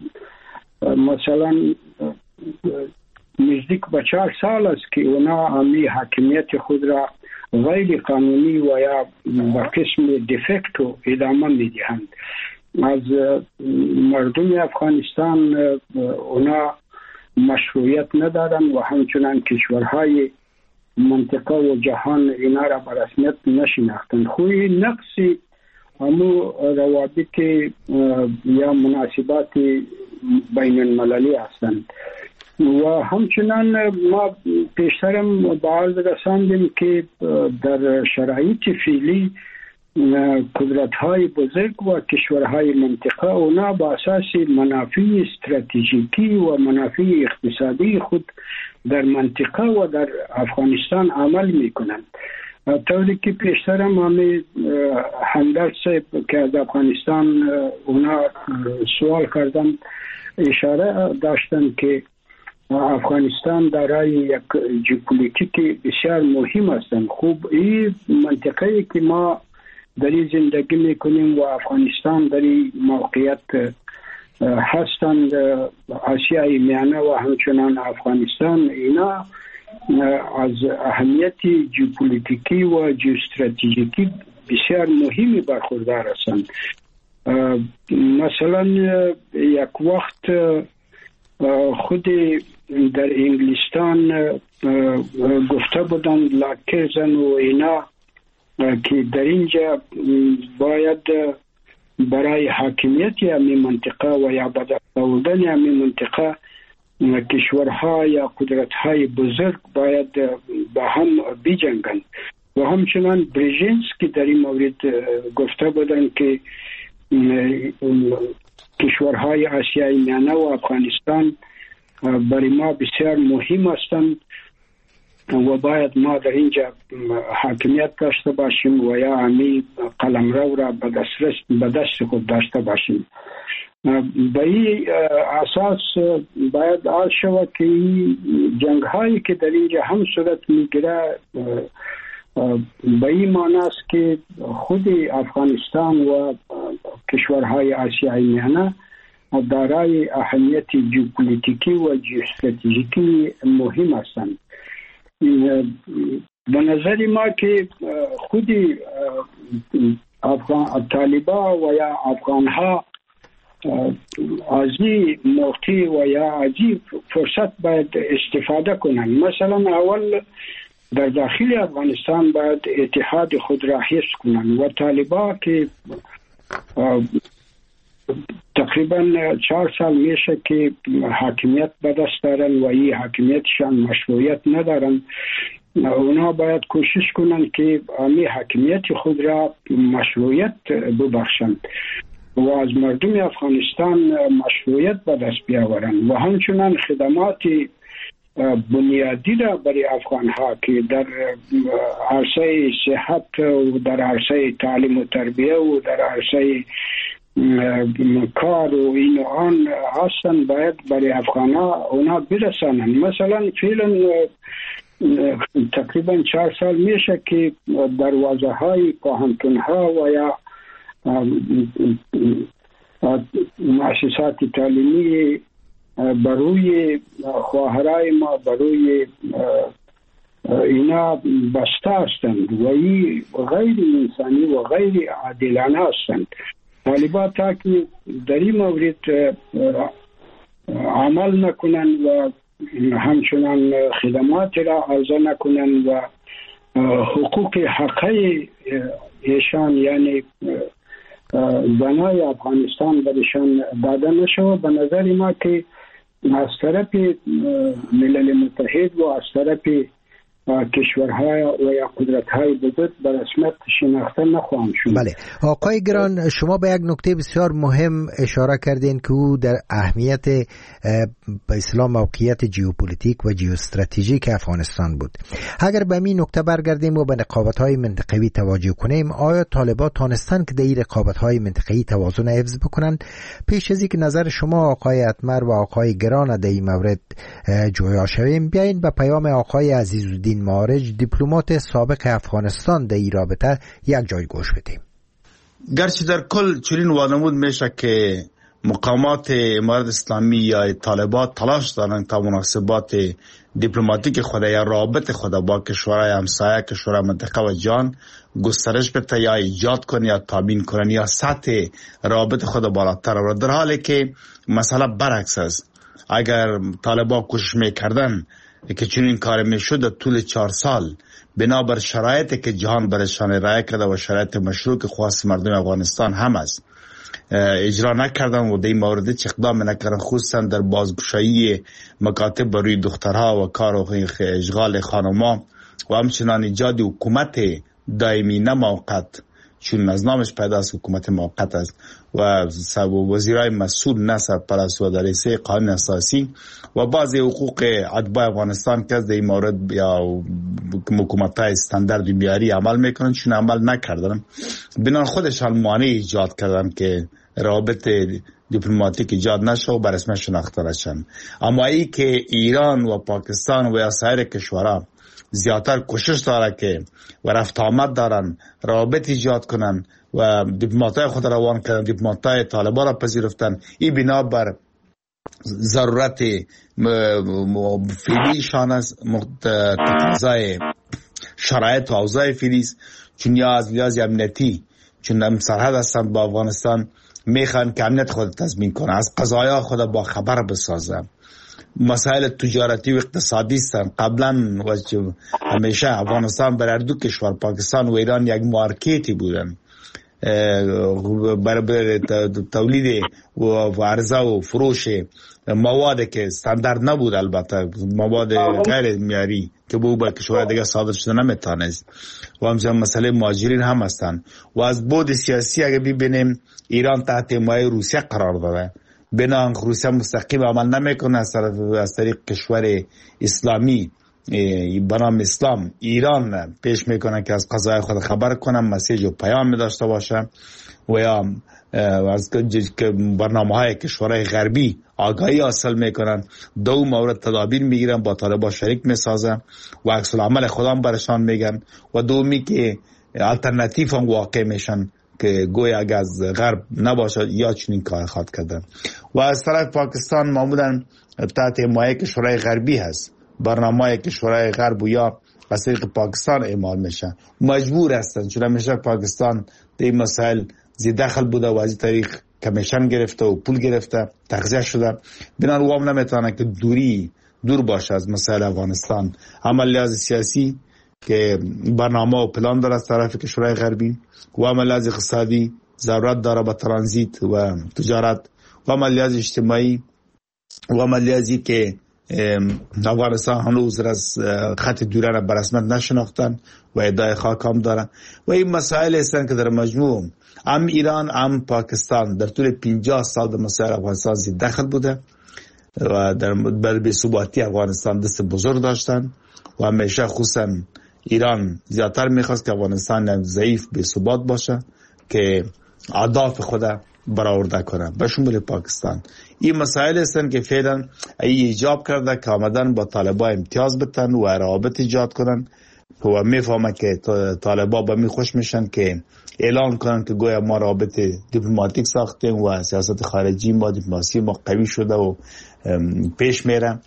[SPEAKER 5] نزدیک به 4 سال است که اونا عملی حاکمیت خود را غیر قانونی و یا به قسم دیفکتو ادامه میدهند. از مردم افغانستان اونا مشروعیت ندارند و همچنان کشورهای منطقه و جهان اینا را به رسمیت نشناختند. خوی نقصی همو روابط یا مناسبات بین المللی هستند و همچنان ما پیشترم به عرض رساندیم که در شرایط فعلی قدرت‌های بزرگ و کشورهای منطقه اونا با اساس منافع استراتژیکی و منافع اقتصادی خود در منطقه و در افغانستان عمل میکنند. طوری که پیشترم همه همدرد صاحب که از افغانستان اونا سوال کردن اشاره داشتن که افغانستان دارای یک ژئوپلیتیک بسیار مهم هستند. خوب این منطقه‌ای که ما در این زندگی میکنیم و افغانستان در این موقعیت هستند، آسیای میانه و همچنان افغانستان، اینا از اهمیت ژئوپلیتیکی و ژئواستراتژیکی بسیار مهمی برخوردار هستند. مثلا یک وقت خود در انگلستان گفته بودند لاکرزن و اینا که در اینجا باید برای حاکمیت همین منطقه و یا به دست آوردن همین منطقه کشورها یا قدرت‌های بزرگ باید با هم بجنگند و همچنان برژینسکی در این مورد گفته بودند که کشورهای آسیای میانه و افغانستان برای ما بسیار مهم هستند و باید ما در اینجا حاکمیت داشته باشیم و یا همی قلمرو را به دست خود داشته باشیم. به این اساس باید آل شود که این جنگ هایی که در اینجا هم صورت میگیره به این معنی است که خود افغانستان و کشورهای آسیای میانه دارای اهمیت ژئوپلیتیکی و ژئواستراتژیکی مهم هستند. به نظر ما که خود طالبان و یا افغانها از این موقع و یا از این فرصت باید استفاده کنند. مثلا اول در داخل افغانستان باید اتحاد خود را حفظ کنند و طالبان که تقریبا 4 سال میشه که حاکمیت به دست دارن و این حاکمیتشان مشروعیت ندارن، اونا باید کوشش کنند که امی حاکمیت خود را مشروعیت ببخشند و از مردم افغانستان مشروعیت به دست بیاورند و همچنان خدمات بنیادی را برای افغان ها که در عرصه صحت و در عرصه تعلیم و تربیه و در عرصه کار و این و آن هستن باید برای افغان ها اونا برسانند. مثلا فعلا تقریبا 4 سال میشه که دروازه های پوهنتون ها و یا مؤسسات تعلیمی بروی خواهرای ما بروی اینا بسته هستند و این غیر انسانی و غیر عادلانه هستند. طالبان تا که در این مورد عمل نکنند و همچنان خدمات را عرضه نکنند و حقوق حقی ایشان یعنی بنای افغانستان برشان داده نشود، به نظر ما که از طرف ملل متحد و از طرف کشورهای و یا قدرت‌های بزرگ به رسمیت شناخته نخواهند شد.
[SPEAKER 1] بله آقای گران، شما به یک نکته بسیار مهم اشاره کردین که او در اهمیت به اصطلاح موقعیت ژئوپلیتیک و ژئواستراتژیک افغانستان بود. اگر به این نکته برگردیم و به رقابت‌های منطقوی توجه کنیم، آیا طالبان تانستن که در این رقابت‌های منطقوی توازن حفظ بکنن؟ پیش از اینکه نظر شما آقای اتمر و آقای گران در این مورد جویا شویم، بیاین به پیام آقای عزیزالدین معارج، دیپلمات سابق افغانستان در این رابطه یک جای گوش بدیم.
[SPEAKER 7] گرچه در کل چنین وانمود میشه که مقامات امارت اسلامی یا طالبان تلاش دارن تا مناسبات دیپلماتیک خود یا رابط خود با کشورهای همسایه، کشورهای منطقه و جهان گسترش بده یا ایجاد کنن یا تامین کنن یا سطح رابط خود بالاتر رو، در حالی که مسئله برعکس است. اگر طالبان کوشش میکردن که چنین کار میشد طول 4 سال بنابر شرایطی که جهان برشان ارائه کرده و شرایط مشروع که خواست مردم افغانستان هم است اجرا نکردن و در این مورد چه اقدام نکردن، خصوصا در بازگشایی مکاتب روی دخترها و کار و اشغال خانم‌ها و همچنان ایجاد حکومت دائمی نه موقت، چون از نامش پیداست حکومت موقت است و وزیرای مسئول نه سرپرست و در رئیسه قانون اساسی و بعضی حقوق اتباع افغانستان که از این مورد یا حکومت‌های استاندارد معیاری عمل میکنن، چون عمل نکردن بنان خودشان مانع ایجاد کردن که رابط دیپلماتیک ایجاد نشه و برسمه شناخته نشن. اما ای که ایران و پاکستان و یا سایر کشورها زیادتر کوشش داره که و رفت آمد دارن رابط ایجاد کنن و دیپلماتای خود روان کردن، دیپلماتای طالبان را پذیرفتن، این بنا بر ضرورت فعلیشان است، تقاضای شرایط و اوضاع فعلی است، چون یا از لحاظ امنیتی چون هم سرحد هستند با افغانستان میخوان که امنیت خود تضمین کنه، از قضایا خود با خبر بسازه. مسائل تجارتی و اقتصادی هستند. قبلا همیشه افغانستان برای دو کشور پاکستان و ایران یک مارکتی بودن برای تولید و عرضه و فروش مواد که استاندارد نبود، البته مواد غیر معیاری که با کشور دیگه صادر شده نمیتونست و همچنین مسئله مهاجرین هم هستند. و از بعد سیاسی اگه ببینیم ایران تحت حمایت روسیه قرار داره، بنابراین روسیه مستقیم عمل نمیکنه از طریق کشور اسلامی بنام اسلام ایران پیش میکنه که از قضای خود خبر کنه، مسیج و پیام داشته باشه و یا از برنامه های کشورهای غربی آگاهی حاصل میکنن، دو مورد تدابیر میگیرن، با طالبان شریک میسازن و عکس العمل خودم برشان میگن و دومی که الٹرناتیو هم واقع میشن که گویا اگر از غرب نباشد یا چنین کار خواهد کردن. و از طرف پاکستان معمولا تحت حمایت کشورهای غربی هست، برنامه کشورهای غرب و یا از طریق پاکستان اعمال میشن، مجبور هستن چون همیشه پاکستان در این مسائل زی دخل بوده و از این طریق کمیشن گرفته و پول گرفته، تغذیه شده، بنان وام نمیتونه که دور باشه از مسائل افغانستان. عمل لحاظ سیاسی که برنامه و پلان داره از طرف کشورهای غربی و عمل لحاظ اقتصادی ضرورت داره به ترانزیت و تجارت و عمل لحاظ اجتماعی و عمل لحاظی که افغانستان هنوز از خط دوره را برسمت نشناختن و ادعای خاک هم دارن و این مسائل هستن که در مجموع هم ایران هم پاکستان در طول 50 سال در مسائل افغانستان زیر دخل بوده و در بی‌ثباتی افغانستان دست بزرگ داشتن و همیشه خصوصا ایران زیادتر میخواست که افغانستان ضعیف بی‌ثبات باشه که اهداف خود برآورده کنه به شمول پاکستان. این مسائل هستن که فعلا ایجاب کرده که آمدن با طالبان امتیاز بتن و روابط ایجاد کنن و میفهمه که طالبان با می خوش میشن که اعلان کنن که گویا ما روابط دیپلماتیک ساختیم و سیاست خارجی ما دیپلماسی ما قوی شده و پیش میره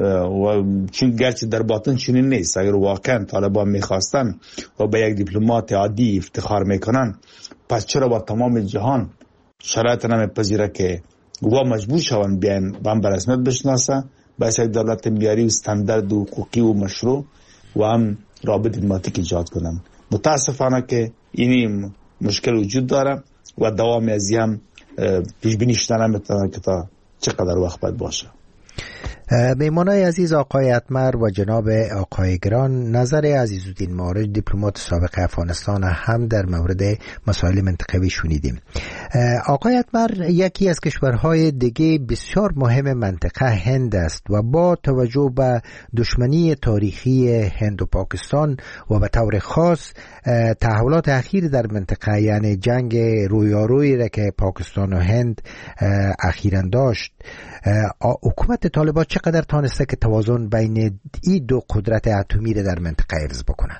[SPEAKER 7] و چون گرچه در باطن چنین نیست. اگر واقعا طالبان میخواستن و به یک دیپلمات عادی افتخار میکنن، پس چرا با تمام جهان شرایط نمیپذیره که و مجبور شوند بیان و هم برسمیت بشناسه باید یک دولت معیاری و استاندارد و حقوقی و مشروع و هم رابط دیپلماتیک ایجاد کنن. متاسفانه که این مشکل وجود داره و دوام از هم پیش بینی شده نمیتونه که تا چقدر وقت باید باشه.
[SPEAKER 1] میمانای عزیز آقای اتمر و جناب آقای گران، نظر عزیزالدین مارج دیپلمات سابق افغانستان هم در مورد مسائل منطقوی شنیدیم. آقای اتمر، یکی از کشورهای دیگه بسیار مهم منطقه هند است و با توجه به دشمنی تاریخی هند و پاکستان و به طور خاص تحولات اخیر در منطقه، یعنی جنگ رویارویی را که پاکستان و هند اخیراً داشت، حکومت طالبان چقدر تانسته که توازن بین این دو قدرت اتمی را در منطقه حفظ بکنه؟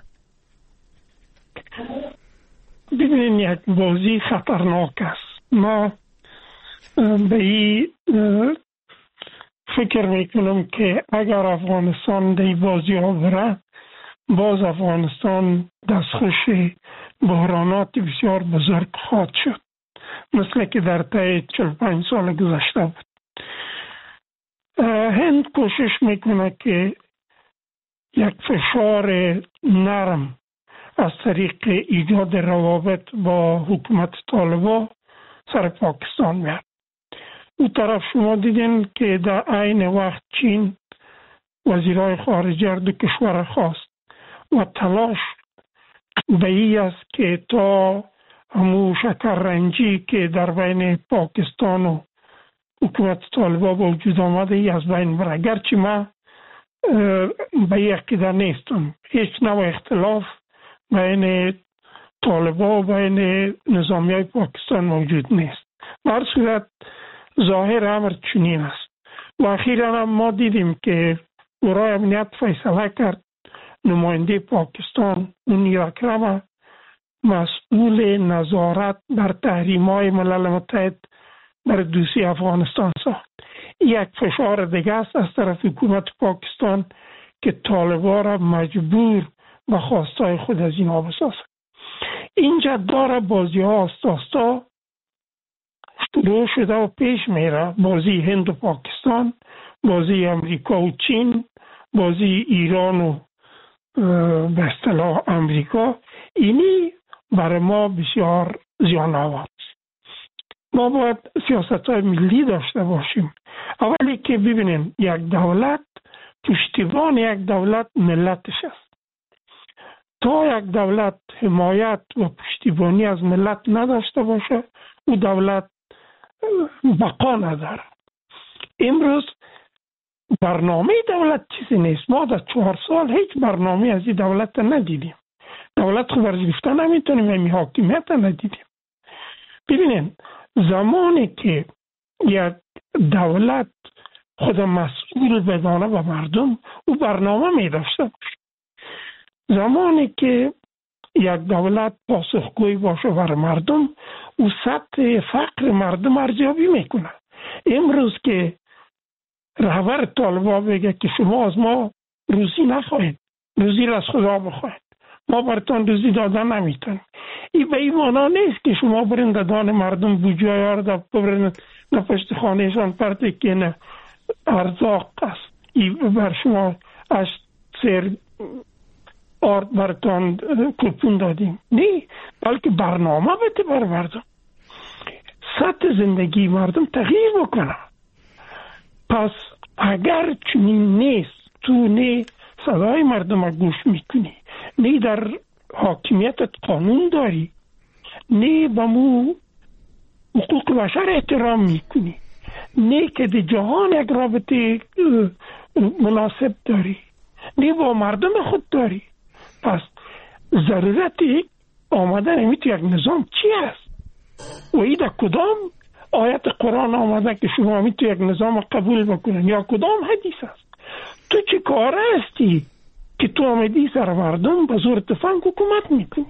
[SPEAKER 4] ببینید، یک بازی خطرناک است. ما به این فکر میکنم که اگر افغانستان در بازی ها بره، باز افغانستان دستخوش بحرانات بسیار بزرگ خواهد شد، مثل که در طی 45 سال گذشته بود. هند کوشش میکنه که یک فشار نرم از طریق ایجاد روابط با حکومت طالبان سر پاکستان میاد. اون طرف شما دیدین که در عین وقت چین وزیرای خارجه دو کشور خواست و تلاش به این است که تا همون شکررنجی که در بین پاکستان و حکومت طالبان با وجود آمده ای از بین بره. گرچه من به یک عقیده نیستم، هیچ نوع اختلاف بین طالبان و بین نظامی های پاکستان موجود نیست. به هر صورت ظاهر امر چنین است و اخیراً هم ما دیدیم که برای امنیت فیصله کرد نماینده پاکستان منیر اکرم مسئول نظارت بر تحریم‌های ملل متحد بر دوسیه افغانستان ساخت. یک فشار دیگه است از طرف حکومت پاکستان که طالبان را مجبور به خواستای خود از اینها بسازد. اینجا داره بازی ها آستا شروع شده و پیش میره. بازی هند و پاکستان، بازی امریکا و چین، بازی ایران و به اصطلاح امریکا. اینی برای ما بسیار زیان آور. ما باید سیاست‌های ملی داشته باشیم. اولی که ببینیم یک دولت پشتیبان یک دولت ملتش است. تا یک دولت حمایت و پشتیبانی از ملت نداشته باشه، او دولت بقا نداره. امروز برنامه دولت چیزی نیست. ما در 4 سال هیچ برنامه از این دولت ندیدیم. دولت خود ورزیفته نمیتونیم، همین حاکمیت ندیدیم. ببینین، زمانی که یک دولت خود مسئول بدانه به مردم، او برنامه می داشته باشه. زمانی که یک دولت پاسخگوی باشه بر مردم، او سطح فقر مردم ارزیابی میکنه. امروز که رهبر طالبان بگه که شما از ما روزی نخواهید، روزی را از خدا بخواهید، ما براتون روزی دادن نمیتونیم. این به این معنا نیست که شما برین دادان مردم بوجه یارده ببرین نه پشت خانهشان پرده که نه ارزاق است. این بر شما از سر آرد براتون کپون دادیم. نه، بلکه برنامه بده بر مردم، سطح زندگی مردم تغییر بکنه. پس اگر چنین نیست، تو نه صدای مردم را گوش میکنی، نه در حاکمیتت قانون داری، نه به مو حقوق بشر احترام میکنی، نه که در جهان یک رابطه مناسب داری، نه با مردم خود داری، پس ضرورت آمدن امیت یک نظام چی است؟ و این در کدام آیت قرآن آمده که شما امیت یک نظام قبول بکنن، یا کدام حدیث است؟ تو چی کار هستی که تو آمدی سر مردم به زور تفنگ حکومت میکنی؟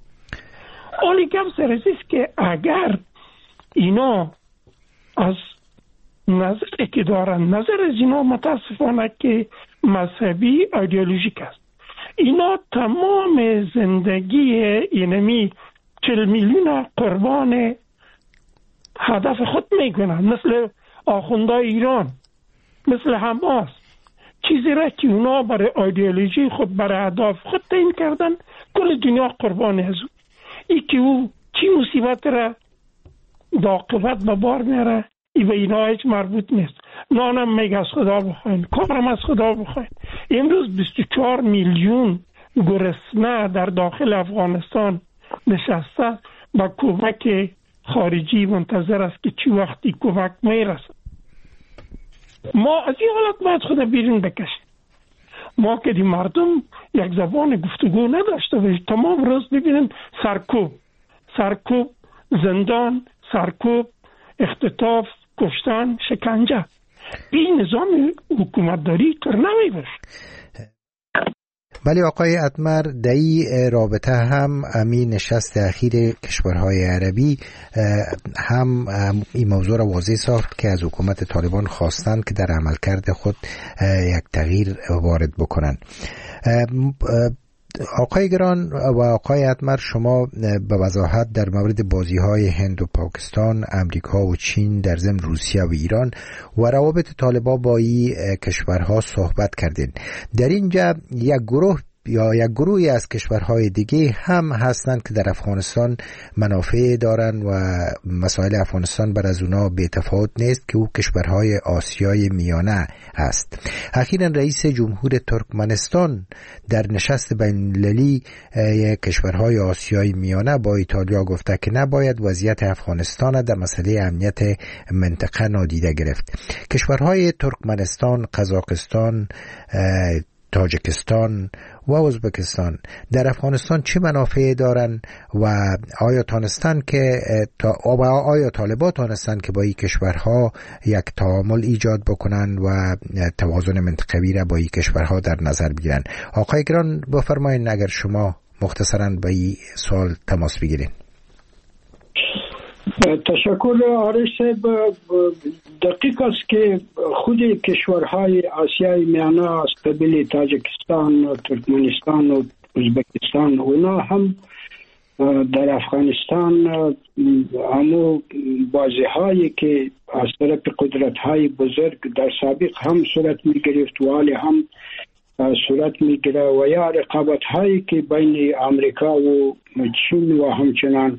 [SPEAKER 4] اولی کم سرزیست که اگر اینا از نظر که دارن، نظر از اینا متاسفانه که مذهبی ایدئولوژیک است. اینا تمام زندگی اینمی 40 میلیون قربان هدف خود میکنن، مثل آخوندهای ایران، مثل حماس. چیزی را که اونا برای ایدئولوژی خود، برای اهداف خود تعیین کردن، کل دنیا قربان از او. ای که او چی مصیبت را عاقبت به بار میاره، ای به اینا هیچ مربوط نیست. نانم میگه از خدا بخواین، کارم از خدا بخواین. امروز 24 میلیون گرسنه در داخل افغانستان نشسته و کمک خارجی منتظر است که چی وقتی کمک میرسه. ما از این حالت باید خود بیرون بکشیم. ما که دی مردم یک زبان گفتگو نداشته و تمام روز ببینیم سرکوب، زندان، سرکوب، اختطاف، کشتن، شکنجه. این نظام حکومتداری طور نمیباشه.
[SPEAKER 1] ولی آقای اتمر در این رابطه هم امی نشست اخیر کشورهای عربی هم این موضوع را واضح ساخت که از حکومت طالبان خواستند که در عملکرد خود یک تغییر وارد بکنند. آقای گران و آقای اتمر، شما به وضاحت در مورد بازی‌های هند و پاکستان، امریکا و چین، در ضمن روسیه و ایران و روابط طالبان با این کشورها صحبت کردین. در اینجا یک گروهی از کشورهای دیگه هم هستند که در افغانستان منافع دارند و مسائل افغانستان بر از اونا بی‌تفاوت نیست که او کشورهای آسیای میانه است. اخیراً رئیس جمهور ترکمنستان در نشست بین‌المللی کشورهای آسیای میانه با ایتالیا گفته که نباید وضعیت افغانستان در مسئله امنیت منطقه نادیده گرفت. کشورهای ترکمنستان، قزاقستان، تاجیکستان و ازبکستان در افغانستان چه منافعی دارند و آیا طالبان تانستند که با این کشورها یک تعامل ایجاد بکنند و توازن منطقوی را با این کشورها در نظر بگیرند؟ آقای گران بفرمایید اگر شما مختصراً با این سوال تماس بگیرید.
[SPEAKER 5] تشکر آرش صاحب. دقیق است که خود کشورهای آسیای میانه از قبیل تاجیکستان و ترکمنستان و ازبکستان اونا هم در افغانستان همو بازی‌هایی که از طرف قدرت‌های بزرگ در سابق هم صورت می‌گرفت و حال هم صورت می‌گیره و یا رقابت‌هایی که بین آمریکا و چین و همچنان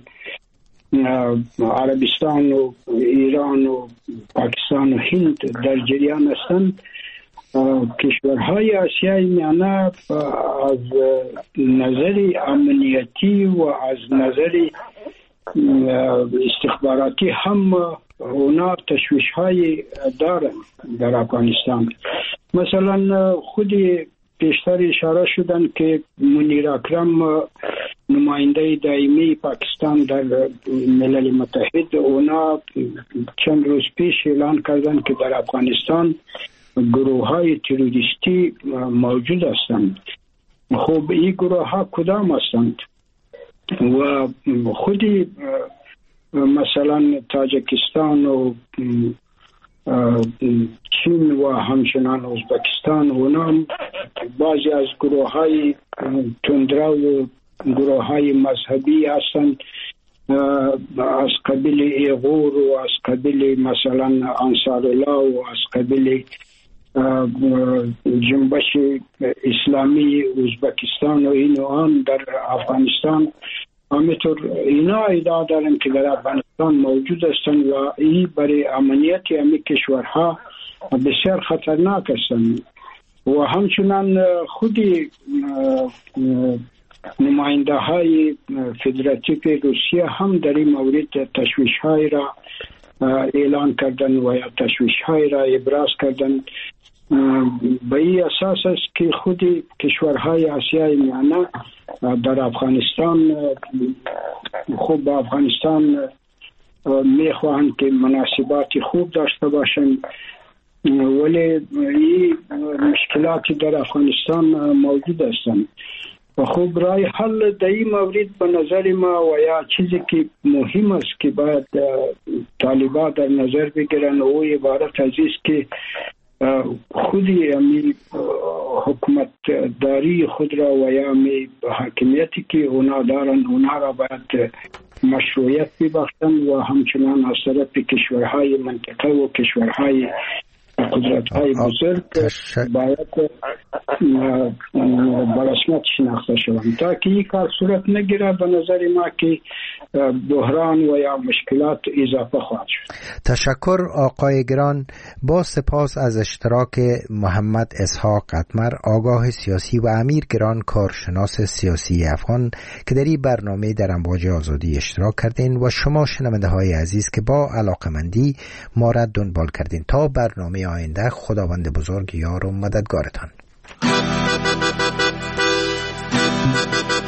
[SPEAKER 5] عربستان و ایران و پاکستان و هند در جریان هستند. کشورهای آسیای میانه از نظر امنیتی و از نظر استخباراتی هم اونا تشویش‌های دارن در افغانستان. مثلا خود پیشتر اشاره شدن که منیر اکرم نماینده دائمی پاکستان در ملل متحد اونا چند روز پیش اعلان کردن که در افغانستان گروه‌های تروریستی موجود هستند. خب این گروه‌ها کدام هستند؟ و خودی مثلا تاجیکستان و چین و همچنان ازبکستان اونا بعضی از گروه‌های تندرو و گروه‌های مذهبی هستند از قبیل ایغور و از قبیل مثلا انصارالله و از قبیل جنبش اسلامی ازبکستان و این و آن در افغانستان. همینطور اینا ادعا دارن که در افغانستان موجود هستند و این برای امنیت همین کشورها بسیار خطرناک هستند. و همچنان خودی نماینده های فدراتیو روسیه هم در این مورد تشویش های را اعلان کردن و یا تشویش های را ابراز کردن. به این اساس است که خود کشورهای آسیای میانه در افغانستان خوب با افغانستان میخواهند که مناسبات خوب داشته باشند، ولی این مشکلاتی در افغانستان موجود هستند. و خوب رای حل در این مورد به نظر ما و یا چیزی که مهم است که باید طالبان در نظر بگیرن او عبارت از است که خودی حکومت داری خود را و یا حاکمیتی که اونا دارن اونا را باید مشروعیت ببخشند و همچنان از طرف کشورهای منطقه و کشورهای قدرت‌های بزرگ باید برسمت شناخته شوند. تا که این کار صورت نگیره به نظر ما که بحران و یا مشکلات اضافه خواهد شد.
[SPEAKER 1] تشکر آقای گران. با سپاس از اشتراک محمد اسحاق قطمر، آگاه سیاسی و امیر گران، کارشناس سیاسی افغان که در این برنامه در امواج آزادی اشتراک کردین و شما شنونده های عزیز که با علاقمندی ما را دنبال کردین. تا برنامه آینده، خداوند بزرگ یار و مددگارتان.